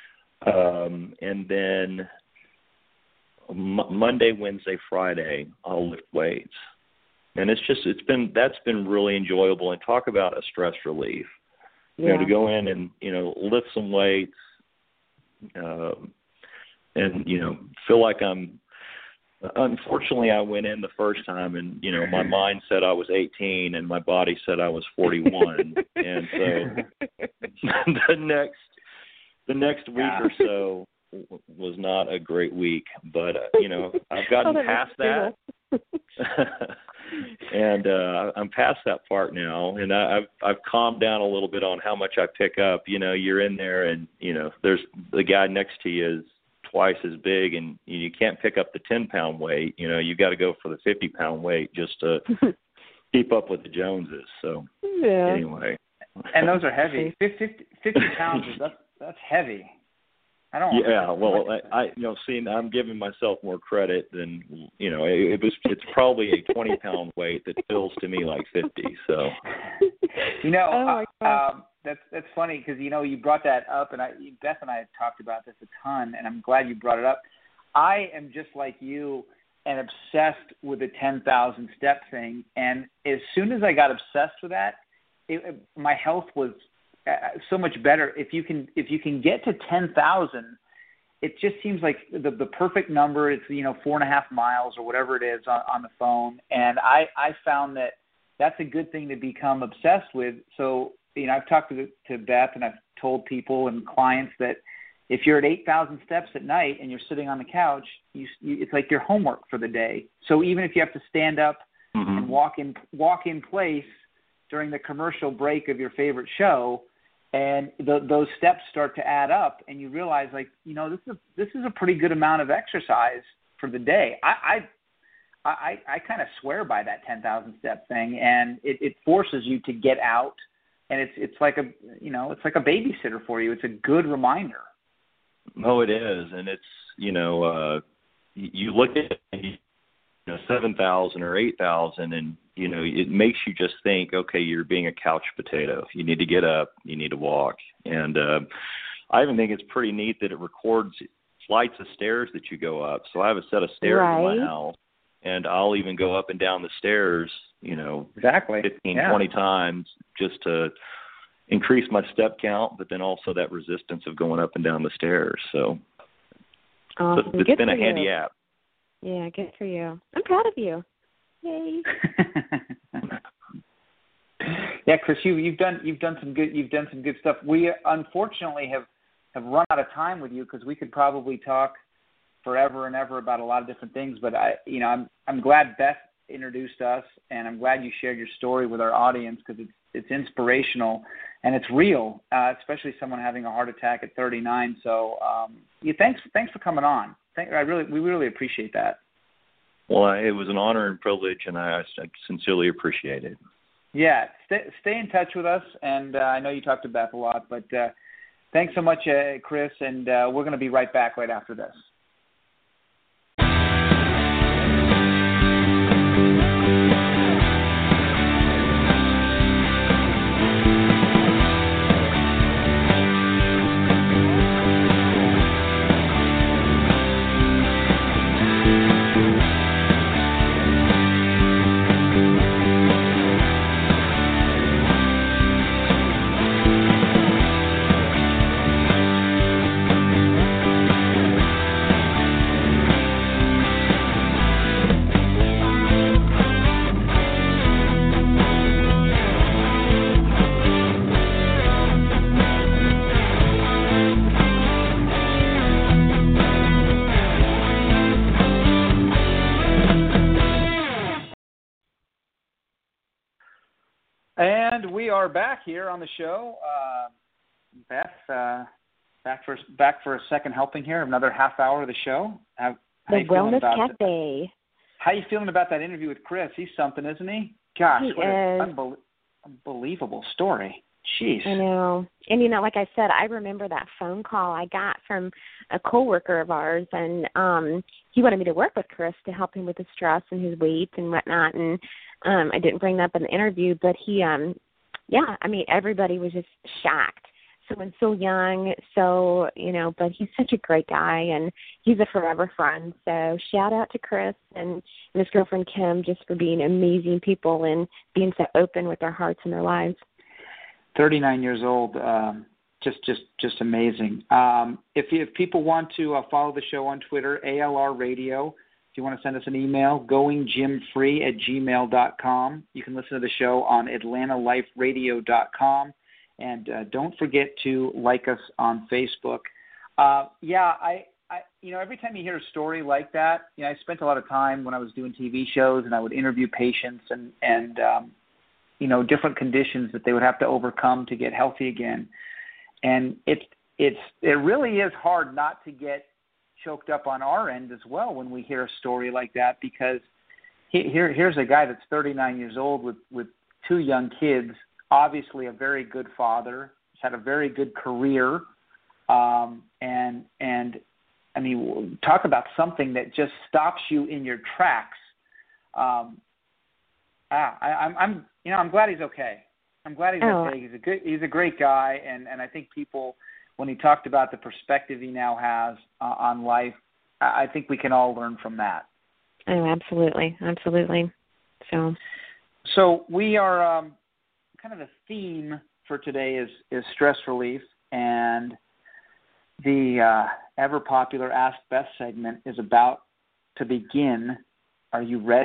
S3: Um, and then M- Monday, Wednesday, Friday, I'll lift weights. And it's just, it's been, that's been really enjoyable. And talk about a stress relief,
S2: Yeah.
S3: you know, to go in and, you know, lift some weights, um, and, you know, feel like I'm, unfortunately, I went in the first time and, you know, my mind said I was eighteen and my body said I was forty-one. And so the next, the next week
S1: Yeah.
S3: or so was not a great week, but, uh, you know, I've gotten
S2: Oh, that
S3: past
S2: makes
S3: that. And uh, I'm past that part now, and I, I've I've calmed down a little bit on how much I pick up. You know, you're in there, and you know, there's the guy next to you is twice as big, and you can't pick up the ten pound weight. You know, you got to go for the fifty pound weight just to keep up with the Joneses. So
S2: Yeah.
S3: anyway,
S1: And those are heavy. fifty, fifty pounds is that's that's heavy. I don't.
S3: yeah, well, I, I you know, see, I'm giving myself more credit than, you know, it, it was. It's probably a twenty pound weight that feels to me like fifty. So,
S1: You know,
S2: Oh, my
S1: uh,
S2: gosh.
S1: um, that's that's funny because you know you brought that up, and I, Beth and I had talked about this a ton, and I'm glad you brought it up. I am just like you and obsessed with the ten thousand step thing, and as soon as I got obsessed with that, it, it, my health was uh, so much better. If you can if you can get to ten thousand, it just seems like the the perfect number. It's, you know, four and a half miles or whatever it is on, on the phone, and I I found that that's a good thing to become obsessed with. So, you know, I've talked to, to Beth, and I've told people and clients that if you're at eight thousand steps at night and you're sitting on the couch, you, you, it's like your homework for the day. So even if you have to stand up
S3: mm-hmm.
S1: and walk in walk in place during the commercial break of your favorite show, and the, those steps start to add up, and you realize, like, you know, this is this is a pretty good amount of exercise for the day. I, I I, I kind of swear by that ten thousand step thing, and it, it forces you to get out and it's it's like a you know it's like a babysitter for you. It's a good reminder.
S3: Oh, it is, and it's you know uh, you look at it, you know seven thousand or eight thousand, and you know it makes you just think, okay, you're being a couch potato. You need to get up, you need to walk, and uh, I even think it's pretty neat that it records flights of stairs that you go up. So I have a set of stairs
S2: right.
S3: in my house, and I'll even go up and down the stairs, you know,
S1: exactly
S3: fifteen,
S1: yeah.
S3: twenty times just to increase my step count, but then also that resistance of going up and down the stairs. So,
S2: awesome.
S3: so it's
S2: good
S3: been
S2: for
S3: a handy
S2: you.
S3: app.
S2: Yeah, good for you. I'm proud of you. Yay.
S1: Yeah, Chris, you, you've done you've done some good you've done some good stuff. We unfortunately have, have run out of time with you because we could probably talk forever and ever about a lot of different things. But I, you know, I'm I'm glad Beth introduced us, and I'm glad you shared your story with our audience because it's it's inspirational and it's real, uh, especially someone having a heart attack at thirty-nine. So, um, yeah, thanks thanks for coming on. Thank, I really we really appreciate that.
S3: Well, it was an honor and privilege, and I, I sincerely appreciate it.
S1: Yeah, stay, stay in touch with us, and uh, I know you talked to Beth a lot, but uh, thanks so much, uh, Chris, and uh, we're going to be right back right after this. And we are back here on the show. Uh, Beth, uh, back for back for a second helping here, another half hour of the show. How, how
S2: The
S1: you feeling
S2: Wellness
S1: about
S2: Cafe.
S1: The, how you feeling about that interview with Chris? He's something, isn't he? Gosh,
S2: he
S1: what an
S2: is.
S1: unbel- unbelievable story. Jeez.
S2: I know. And, you know, like I said, I remember that phone call I got from a coworker of ours, and um, he wanted me to work with Chris to help him with the stress and his weight and whatnot. And um, I didn't bring that up in the interview, but he, um, yeah, I mean, everybody was just shocked. Someone so young, so, you know, but he's such a great guy, and he's a forever friend. So shout out to Chris and, and his girlfriend Kim just for being amazing people and being so open with their hearts and their lives.
S1: thirty-nine years old, um, just just just amazing. Um, if you, if people want to uh, follow the show on Twitter, A L R Radio. If you want to send us an email, going gym free at gmail dot com. You can listen to the show on atlanta life radio dot com. And uh, don't forget to like us on Facebook. Uh, yeah, I, I, you know, every time you hear a story like that, you know, I spent a lot of time when I was doing T V shows, and I would interview patients and and um, you know, different conditions that they would have to overcome to get healthy again. And it's it's it really is hard not to get choked up on our end as well when we hear a story like that, because he, here here's a guy that's thirty-nine years old with with two young kids. Obviously a very good father. He's had a very good career. Um, and, and I mean, talk about something that just stops you in your tracks. Um, ah, I, I'm, I'm, you know, I'm glad he's okay. I'm glad he's
S2: oh.
S1: okay. He's a good, he's a great guy. And, and I think people, when he talked about the perspective he now has uh, on life, I, I think we can all learn from that.
S2: Oh, absolutely. Absolutely. So,
S1: so we are, um, kind of the theme for today is, is stress relief, and the uh, ever popular Ask Beth segment is about to begin. Are you ready?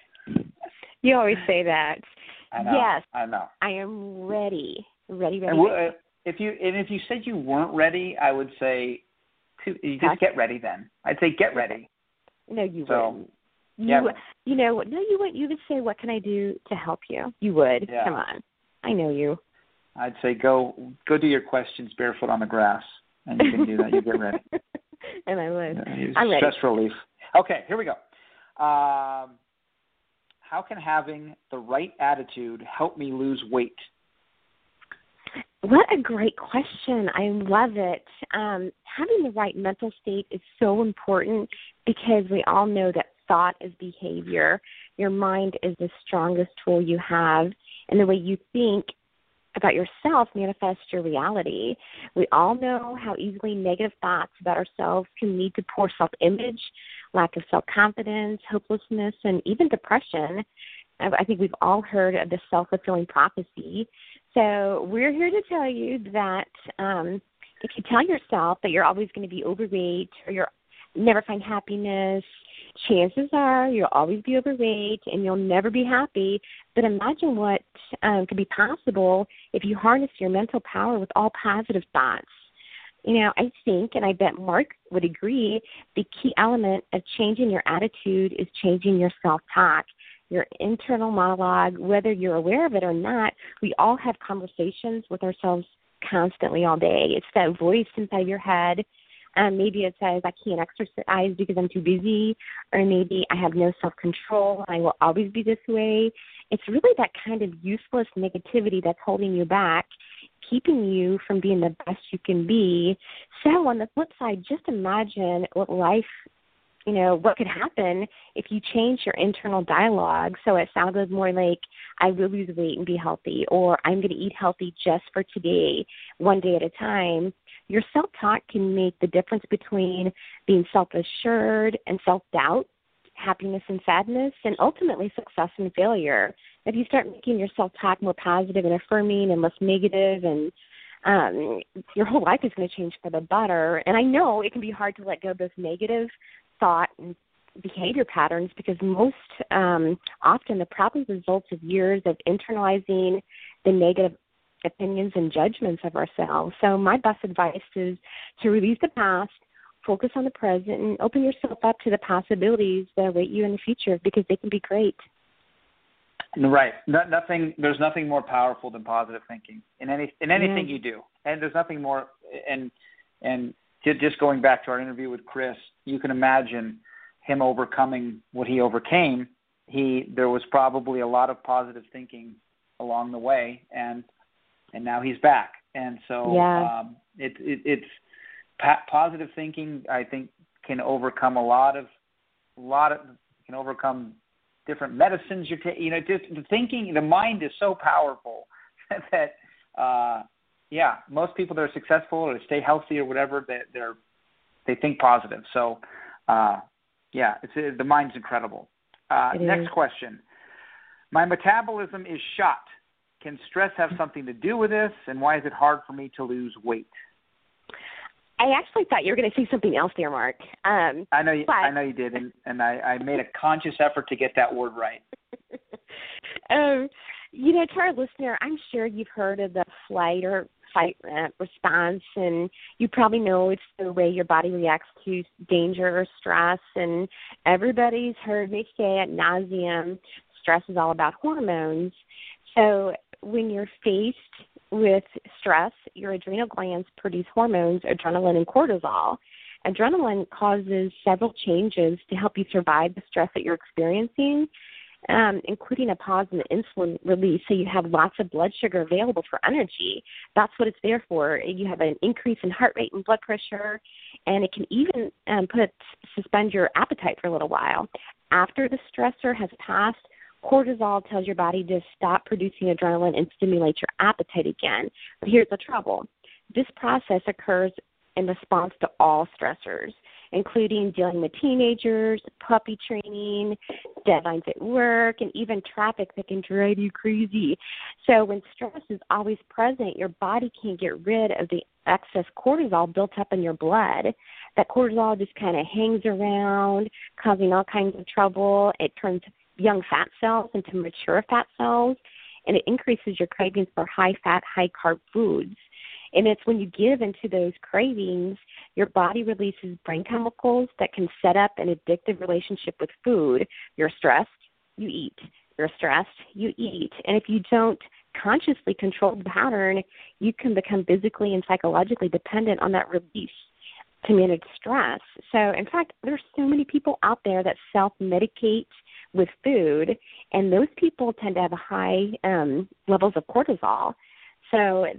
S2: You always say that.
S1: I know,
S2: yes,
S1: I know.
S2: I am ready. Ready, ready.
S1: And
S2: ready.
S1: if you and if you said you weren't ready, I would say, to, you just get ready. Then I'd say get ready.
S2: No, you
S1: so,
S2: wouldn't. You,
S1: yeah.
S2: you know, no, you would. You would say, "What can I do to help you?" You would.
S1: Yeah.
S2: Come on. I know you.
S1: I'd say go go do your questions barefoot on the grass, and you can do that. You get ready.
S2: And I would.
S1: Uh,
S2: I'm ready.
S1: Stress relief. Okay, here we go. Um, how can having the right attitude help me lose weight?
S2: What a great question. I love it. Um, having the right mental state is so important because we all know that thought is behavior. Your mind is the strongest tool you have, and the way you think about yourself manifests your reality. We all know how easily negative thoughts about ourselves can lead to poor self-image, lack of self-confidence, hopelessness, and even depression. I think we've all heard of the self-fulfilling prophecy. So we're here to tell you that um, if you tell yourself that you're always going to be overweight or you'll never find happiness, chances are you'll always be overweight and you'll never be happy. But imagine what um, could be possible if you harness your mental power with all positive thoughts. You know, I think, and I bet Mark would agree, the key element of changing your attitude is changing your self-talk. Your internal monologue, whether you're aware of it or not, we all have conversations with ourselves constantly all day. It's that voice inside your head. Um, maybe it says, I can't exercise because I'm too busy, or maybe I have no self-control and I will always be this way. It's really that kind of useless negativity that's holding you back, keeping you from being the best you can be. So on the flip side, just imagine what life You know, what could happen if you change your internal dialogue so it sounded more like, I will lose weight and be healthy, or I'm going to eat healthy just for today, one day at a time. Your self-talk can make the difference between being self-assured and self-doubt, happiness and sadness, and ultimately success and failure. If you start making your self-talk more positive and affirming and less negative, and um, your whole life is going to change for the better. And I know it can be hard to let go of those negative thought and behavior patterns because most um, often the problem results of years of internalizing the negative opinions and judgments of ourselves. So my best advice is to release the past, focus on the present, and open yourself up to the possibilities that await you in the future because they can be great.
S1: Right. No, nothing. There's nothing more powerful than positive thinking in any in anything
S2: yeah.
S1: you do, and there's nothing more. And and just going back to our interview with Chris, you can imagine him overcoming what he overcame. He there was probably a lot of positive thinking along the way, and and now he's back. And so
S2: yeah.
S1: um, it, it it's pa- positive thinking. I think can overcome a lot of a lot of can overcome. different medicines you're taking, you know, just the thinking, the mind is so powerful that, uh, yeah, most people that are successful or stay healthy or whatever, they, they're, they think positive. So, uh, yeah, it's, it, the mind's incredible. Uh, next
S2: is.
S1: question. My metabolism is shot. Can stress have something to do with this? And why is it hard for me to lose weight?
S2: I actually thought you were going to say something else there, Mark. Um,
S1: I know you,
S2: but...
S1: I know you did, and, and I, I made a conscious effort to get that word right.
S2: um, you know, to our listener, I'm sure you've heard of the flight or fight uh, response, and you probably know it's the way your body reacts to danger or stress. And everybody's heard me say ad nauseum, stress is all about hormones. So when you're faced with stress, your adrenal glands produce hormones, adrenaline and cortisol. Adrenaline causes several changes to help you survive the stress that you're experiencing, um, including a pause in the insulin release so you have lots of blood sugar available for energy. That's what it's there for. You have an increase in heart rate and blood pressure, and it can even um, put suspend your appetite for a little while. After the stressor has passed, cortisol tells your body to stop producing adrenaline and stimulate your appetite again. But here's the trouble. This process occurs in response to all stressors, including dealing with teenagers, puppy training, deadlines at work, and even traffic that can drive you crazy. So when stress is always present, your body can't get rid of the excess cortisol built up in your blood. That cortisol just kind of hangs around, causing all kinds of trouble. It turns young fat cells into mature fat cells, and it increases your cravings for high-fat, high-carb foods. And it's when you give into those cravings, your body releases brain chemicals that can set up an addictive relationship with food. You're stressed, you eat. You're stressed, you eat. And if you don't consciously control the pattern, you can become physically and psychologically dependent on that release to manage stress. So, in fact, there's so many people out there that self-medicate with food, and those people tend to have high um, levels of cortisol. So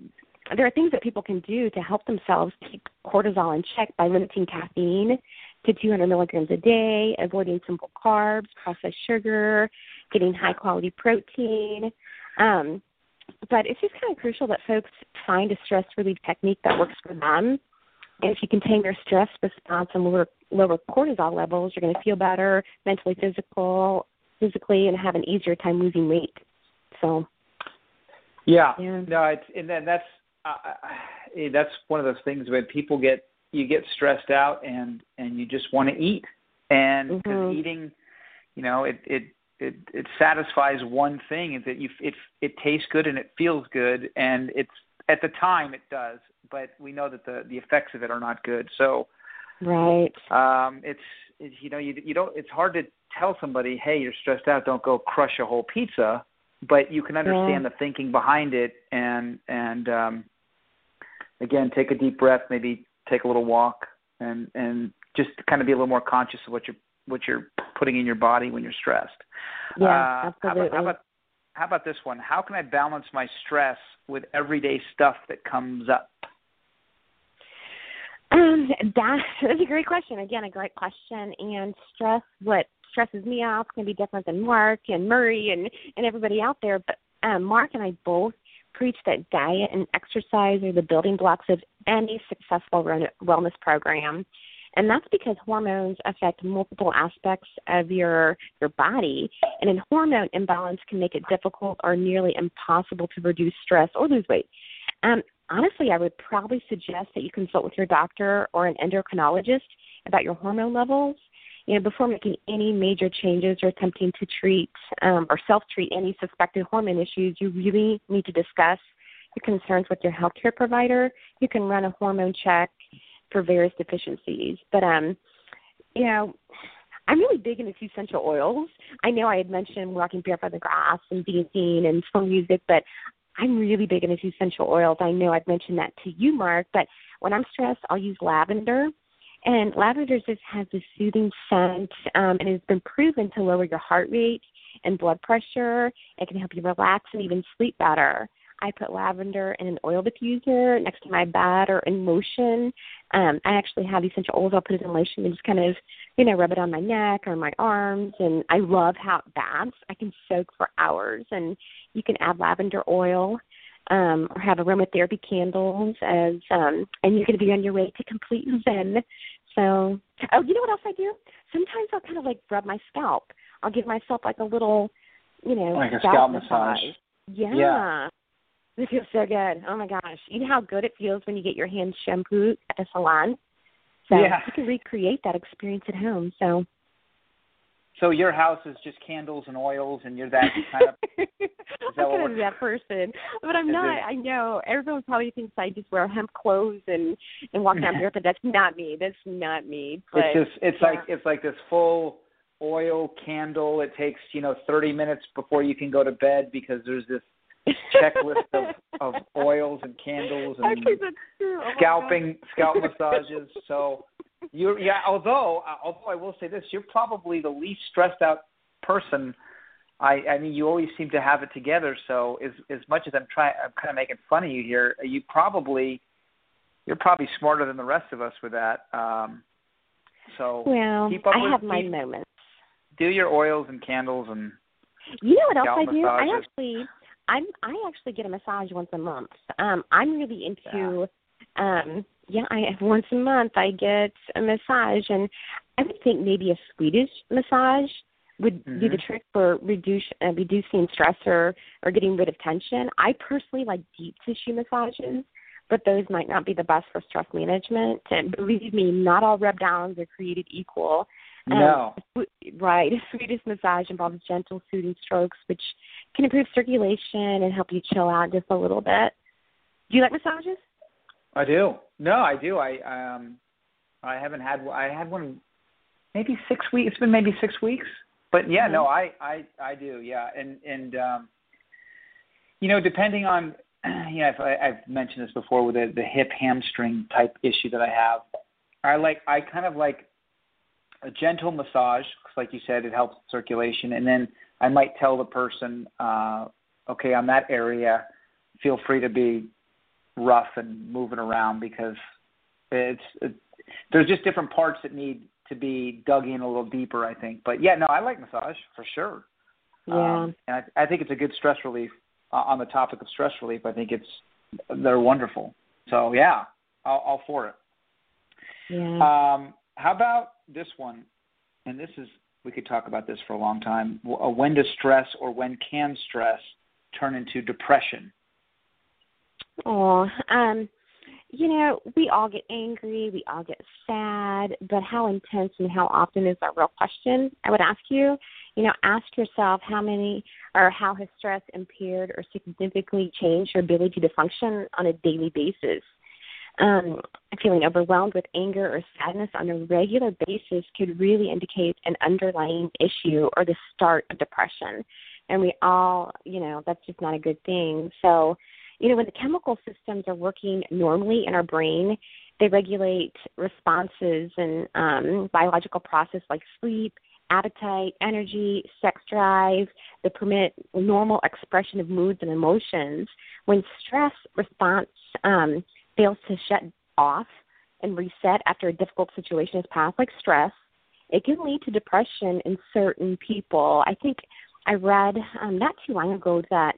S2: there are things that people can do to help themselves keep cortisol in check by limiting caffeine to two hundred milligrams a day, avoiding simple carbs, processed sugar, getting high-quality protein. Um, but it's just kind of crucial that folks find a stress relief technique that works for them. And if you contain your stress response and lower, lower cortisol levels, you're going to feel better mentally, physical, physically, and have an easier time losing weight. So,
S1: yeah,
S2: yeah.
S1: no, it's and then that's uh, that's one of those things when people get you get stressed out and and you just want to eat, and because
S2: mm-hmm.
S1: eating, you know, it it. It, it satisfies one thing, is that you it it tastes good and it feels good, and it's at the time it does, but we know that the, the effects of it are not good. So,
S2: right,
S1: um, it's, it's you know you you don't it's hard to tell somebody, hey, you're stressed out, don't go crush a whole pizza, but you can understand
S2: yeah.
S1: the thinking behind it, and and um, again, take a deep breath, maybe take a little walk, and and just kind of be a little more conscious of what you're what you're putting in your body when you're stressed.
S2: Yeah,
S1: uh,
S2: absolutely.
S1: How about, how about how about this one? How can I balance my stress with everyday stuff that comes up?
S2: Um, that, that's a great question. Again, a great question. And stress, what stresses me out can be different than Mark and Murray and, and everybody out there. But um, Mark and I both preach that diet and exercise are the building blocks of any successful wellness program. And that's because hormones affect multiple aspects of your your body, and a hormone imbalance can make it difficult or nearly impossible to reduce stress or lose weight. Um, honestly, I would probably suggest that you consult with your doctor or an endocrinologist about your hormone levels, you know, before making any major changes or attempting to treat um, or self-treat any suspected hormone issues. You really need to discuss your concerns with your healthcare provider. You can run a hormone check for various deficiencies. But, um, you know, I'm really big into essential oils. I know I had mentioned walking barefoot on the grass and being and slow music, but I'm really big into essential oils. I know I've mentioned that to you, Mark, but when I'm stressed, I'll use lavender. And lavender just has a soothing scent, um, and it's been proven to lower your heart rate and blood pressure. It can help you relax and even sleep better. I put lavender in an oil diffuser next to my bed or in lotion. Um, I actually have essential oils. I'll put it in lotion and just kind of, you know, rub it on my neck or my arms. And I love how it baths. I can soak for hours. And you can add lavender oil um, or have aromatherapy candles as, um, and you're going to be on your way to complete zen. So, oh, you know what else I do? Sometimes I'll kind of like rub my scalp. I'll give myself like a little, you know,
S1: like a
S2: scalp,
S1: scalp
S2: massage.
S1: massage.
S2: Yeah.
S1: yeah.
S2: It feels so good. Oh, my gosh. You know how good it feels when you get your hands shampooed at the salon? So
S1: yeah.
S2: you can recreate that experience at home. So
S1: so your house is just candles and oils, and you're that kind of –
S2: I'm kind of that person. But I'm not. It? I know. Everyone probably thinks I just wear hemp clothes and, and walk down barefoot. That's not me. That's not me. But,
S1: it's just it's
S2: yeah.
S1: like it's like this full oil candle. It takes, you know, thirty minutes before you can go to bed because there's this checklist of, of oils and candles and
S2: Actually, that's true. Oh
S1: scalping scalp massages. So you yeah, although although I will say this, you're probably the least stressed out person. I, I mean, you always seem to have it together. So as as much as I'm trying, I'm kind of making fun of you here. You probably you're probably smarter than the rest of us with that. Um, so
S2: well,
S1: keep up
S2: I
S1: with,
S2: have my
S1: keep,
S2: moments.
S1: Do your oils and candles and
S2: you know what else I do?
S1: massages.
S2: I actually. I'm I actually get a massage once a month. Um, I'm really into yeah. um yeah, I once a month I get a massage, and I would think maybe a Swedish massage would
S1: mm-hmm.
S2: do the trick for reduce, uh, reducing stress or, or getting rid of tension. I personally like deep tissue massages, but those might not be the best for stress management. And believe me, not all rub downs are created equal.
S1: No.
S2: Um, right. A Swedish massage involves gentle, soothing strokes, which can improve circulation and help you chill out just a little bit. Do you like massages?
S1: I do. No, I do. I um, I haven't had. I had one maybe six weeks. It's been maybe six weeks. But yeah, mm-hmm. no, I, I, I do. Yeah, and and um, you know, depending on, you know, if I, I've mentioned this before with the, the hip hamstring type issue that I have. I like. I kind of like a gentle massage, because like you said, it helps circulation. And then I might tell the person, uh, okay, on that area, feel free to be rough and moving around because it's it, there's just different parts that need to be dug in a little deeper, I think. But yeah, no, I like massage for sure.
S2: Yeah.
S1: Um, and I, I think it's a good stress relief. Uh, on the topic of stress relief, I think it's they're wonderful. So yeah, all, all for it.
S2: Yeah.
S1: Um, how about this one? And this is, we could talk about this for a long time. When does stress or when can stress turn into depression?
S2: Oh, um, you know, we all get angry, we all get sad, but how intense and how often is that real question? I would ask you, you know, ask yourself how many or how has stress impaired or significantly changed your ability to function on a daily basis. Um, feeling overwhelmed with anger or sadness on a regular basis could really indicate an underlying issue or the start of depression. And we all, you know, that's just not a good thing. So, you know, when the chemical systems are working normally in our brain, they regulate responses and um, biological process like sleep, appetite, energy, sex drive, that permit normal expression of moods and emotions. When stress response um, fails to shut off and reset after a difficult situation has passed, like stress, it can lead to depression in certain people. I think I read um, not too long ago that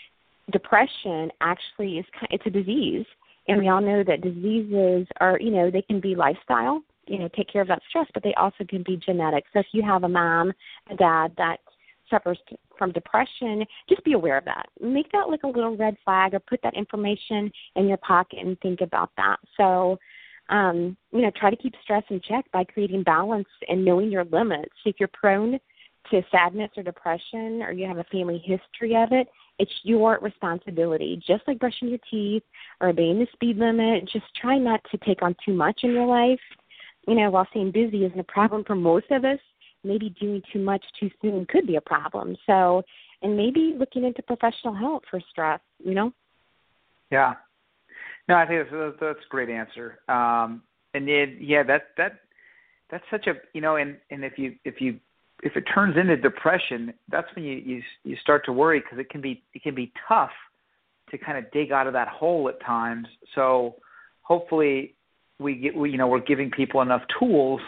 S2: depression actually is it's a disease, and we all know that diseases are, you know, they can be lifestyle, you know, take care of that stress, but they also can be genetic. So if you have a mom, a dad that suffers from depression, just be aware of that. Make that like a little red flag, or put that information in your pocket and think about that. So, um, you know, try to keep stress in check by creating balance and knowing your limits. If you're prone to sadness or depression, or you have a family history of it, it's your responsibility. Just like brushing your teeth or obeying the speed limit, just try not to take on too much in your life. You know, while staying busy isn't a problem for most of us, maybe doing too much too soon could be a problem. So, and maybe looking into professional help for stress, you know?
S1: Yeah. No, I think that's, that's a great answer. Um, and it, yeah, that, that, that's such a, you know, and, and if you, if you, if it turns into depression, that's when you, you, you start to worry, because it can be, it can be tough to kind of dig out of that hole at times. So hopefully we get, we, you know, we're giving people enough tools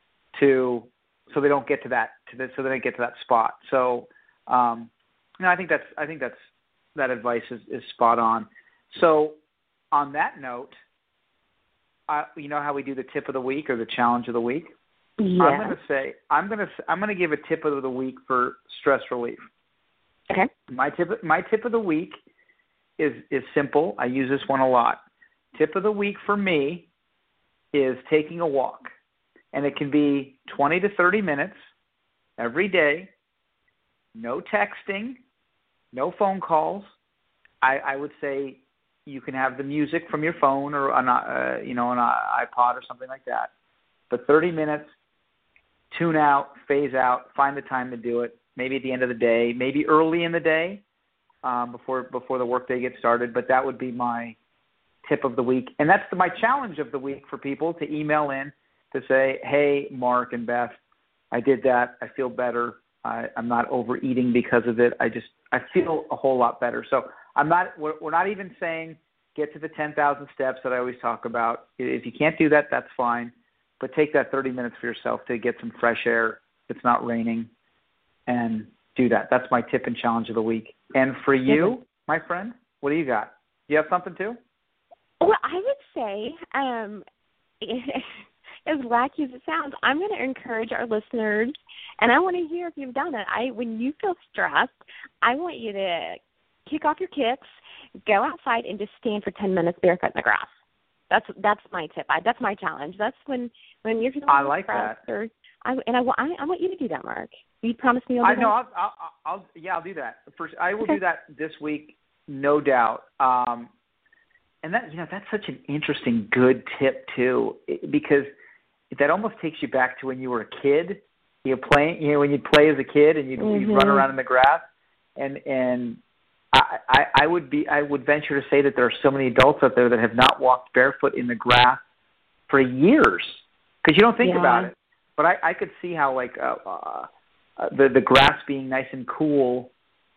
S1: to, so they don't get to that, to the, so they don't get to that spot. So, um, you know, I think that's, I think that's, that advice is, is spot on. So on that note, uh, you know how we do the tip of the week or the challenge of the week?
S2: Yeah.
S1: I'm going to say, I'm going to, I'm going to give a tip of the week for stress relief.
S2: Okay.
S1: My tip, my tip of the week is, is simple. I use this one a lot. Tip of the week for me is taking a walk. And it can be twenty to thirty minutes every day, no texting, no phone calls. I, I would say you can have the music from your phone or on a, uh, you know, on an iPod or something like that. But thirty minutes, tune out, phase out, find the time to do it. Maybe at the end of the day, maybe early in the day, um, before before the workday gets started. But that would be my tip of the week, and that's the, my challenge of the week for people to email in to say, hey, Mark and Beth, I did that. I feel better. I, I'm not overeating because of it. I just, I feel a whole lot better. So I'm not, we're, we're not even saying get to the ten thousand steps that I always talk about. If you can't do that, that's fine. But take that thirty minutes for yourself to get some fresh air. It's not raining, and do that. That's my tip and challenge of the week. And for you, my friend, what do you got? Do you have something too?
S2: Well, I would say, um, as wacky as it sounds, I'm going to encourage our listeners, and I want to hear if you've done it. I, when you feel stressed, I want you to kick off your kicks, go outside, and just stand for ten minutes barefoot in the grass. That's that's my tip. I, that's my challenge. That's when when you're feeling
S1: I like
S2: stressed.
S1: that.
S2: Or, I, and I, I, I want you to do that, Mark. You promise me you'll do
S1: I
S2: that?
S1: know. I'll, I'll, I'll, yeah, I'll do that. First, I will do that this week, no doubt. Um, and that, you know, that's such an interesting, good tip too, because that almost takes you back to when you were a kid. You play, you know, when you'd play as a kid and you'd, mm-hmm. you'd run around in the grass, and and I, I, I would be, I would venture to say that there are so many adults out there that have not walked barefoot in the grass for years, because you don't think
S2: yeah.
S1: about it. But I, I could see how, like, uh, uh, the the grass being nice and cool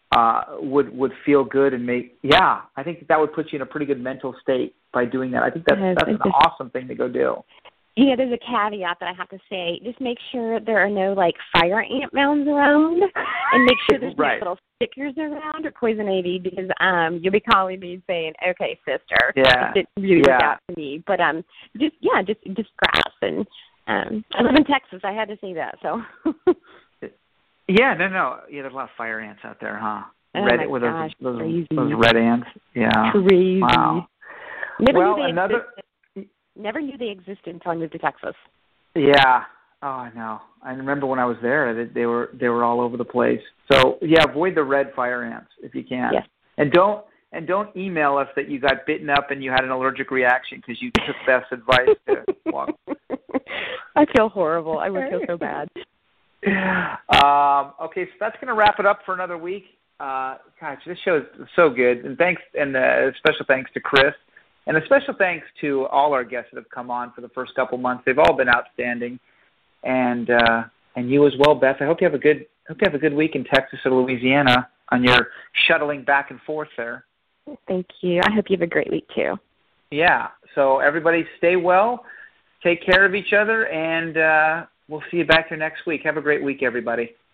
S1: uh, would would feel good and make. Yeah, I think that, that would put you in a pretty good mental state by doing that. I think that's
S2: Yes,
S1: that's an
S2: just,
S1: awesome thing to go do.
S2: Yeah, there's a caveat that I have to say. Just make sure there are no, like, fire ant mounds around, and make sure there's
S1: right.
S2: no little stickers around or poison ivy, because um, you'll be calling me saying, "Okay, sister,
S1: yeah,
S2: it didn't really
S1: yeah.
S2: work out for me." But um, just yeah, just just grass, and um, I live in Texas. I had to say that. So.
S1: yeah, no, no, yeah. There's a lot of fire ants out there, huh?
S2: Oh
S1: red,
S2: my
S1: with
S2: gosh,
S1: those,
S2: crazy.
S1: those, those red ants. Yeah.
S2: Crazy.
S1: Wow.
S2: Never
S1: well,
S2: knew they
S1: another.
S2: existed. Never knew they existed until I moved to Texas.
S1: Yeah. Oh, I know. I remember when I was there, they, they were they were all over the place. So yeah, avoid the red fire ants if you can.
S2: Yes.
S1: And don't and don't email us that you got bitten up and you had an allergic reaction because you took best advice to walk.
S2: I feel horrible. I would feel so bad.
S1: Um, okay, so that's going to wrap it up for another week. Uh, gosh, this show is so good, and thanks, and uh, special thanks to Chris. And a special thanks to all our guests that have come on for the first couple months. They've all been outstanding, and uh, and you as well, Beth. I hope you have a good hope you have a good week in Texas or Louisiana on your shuttling back and forth there.
S2: Thank you. I hope you have a great week too.
S1: Yeah. So everybody, stay well, take care of each other, and uh, we'll see you back here next week. Have a great week, everybody.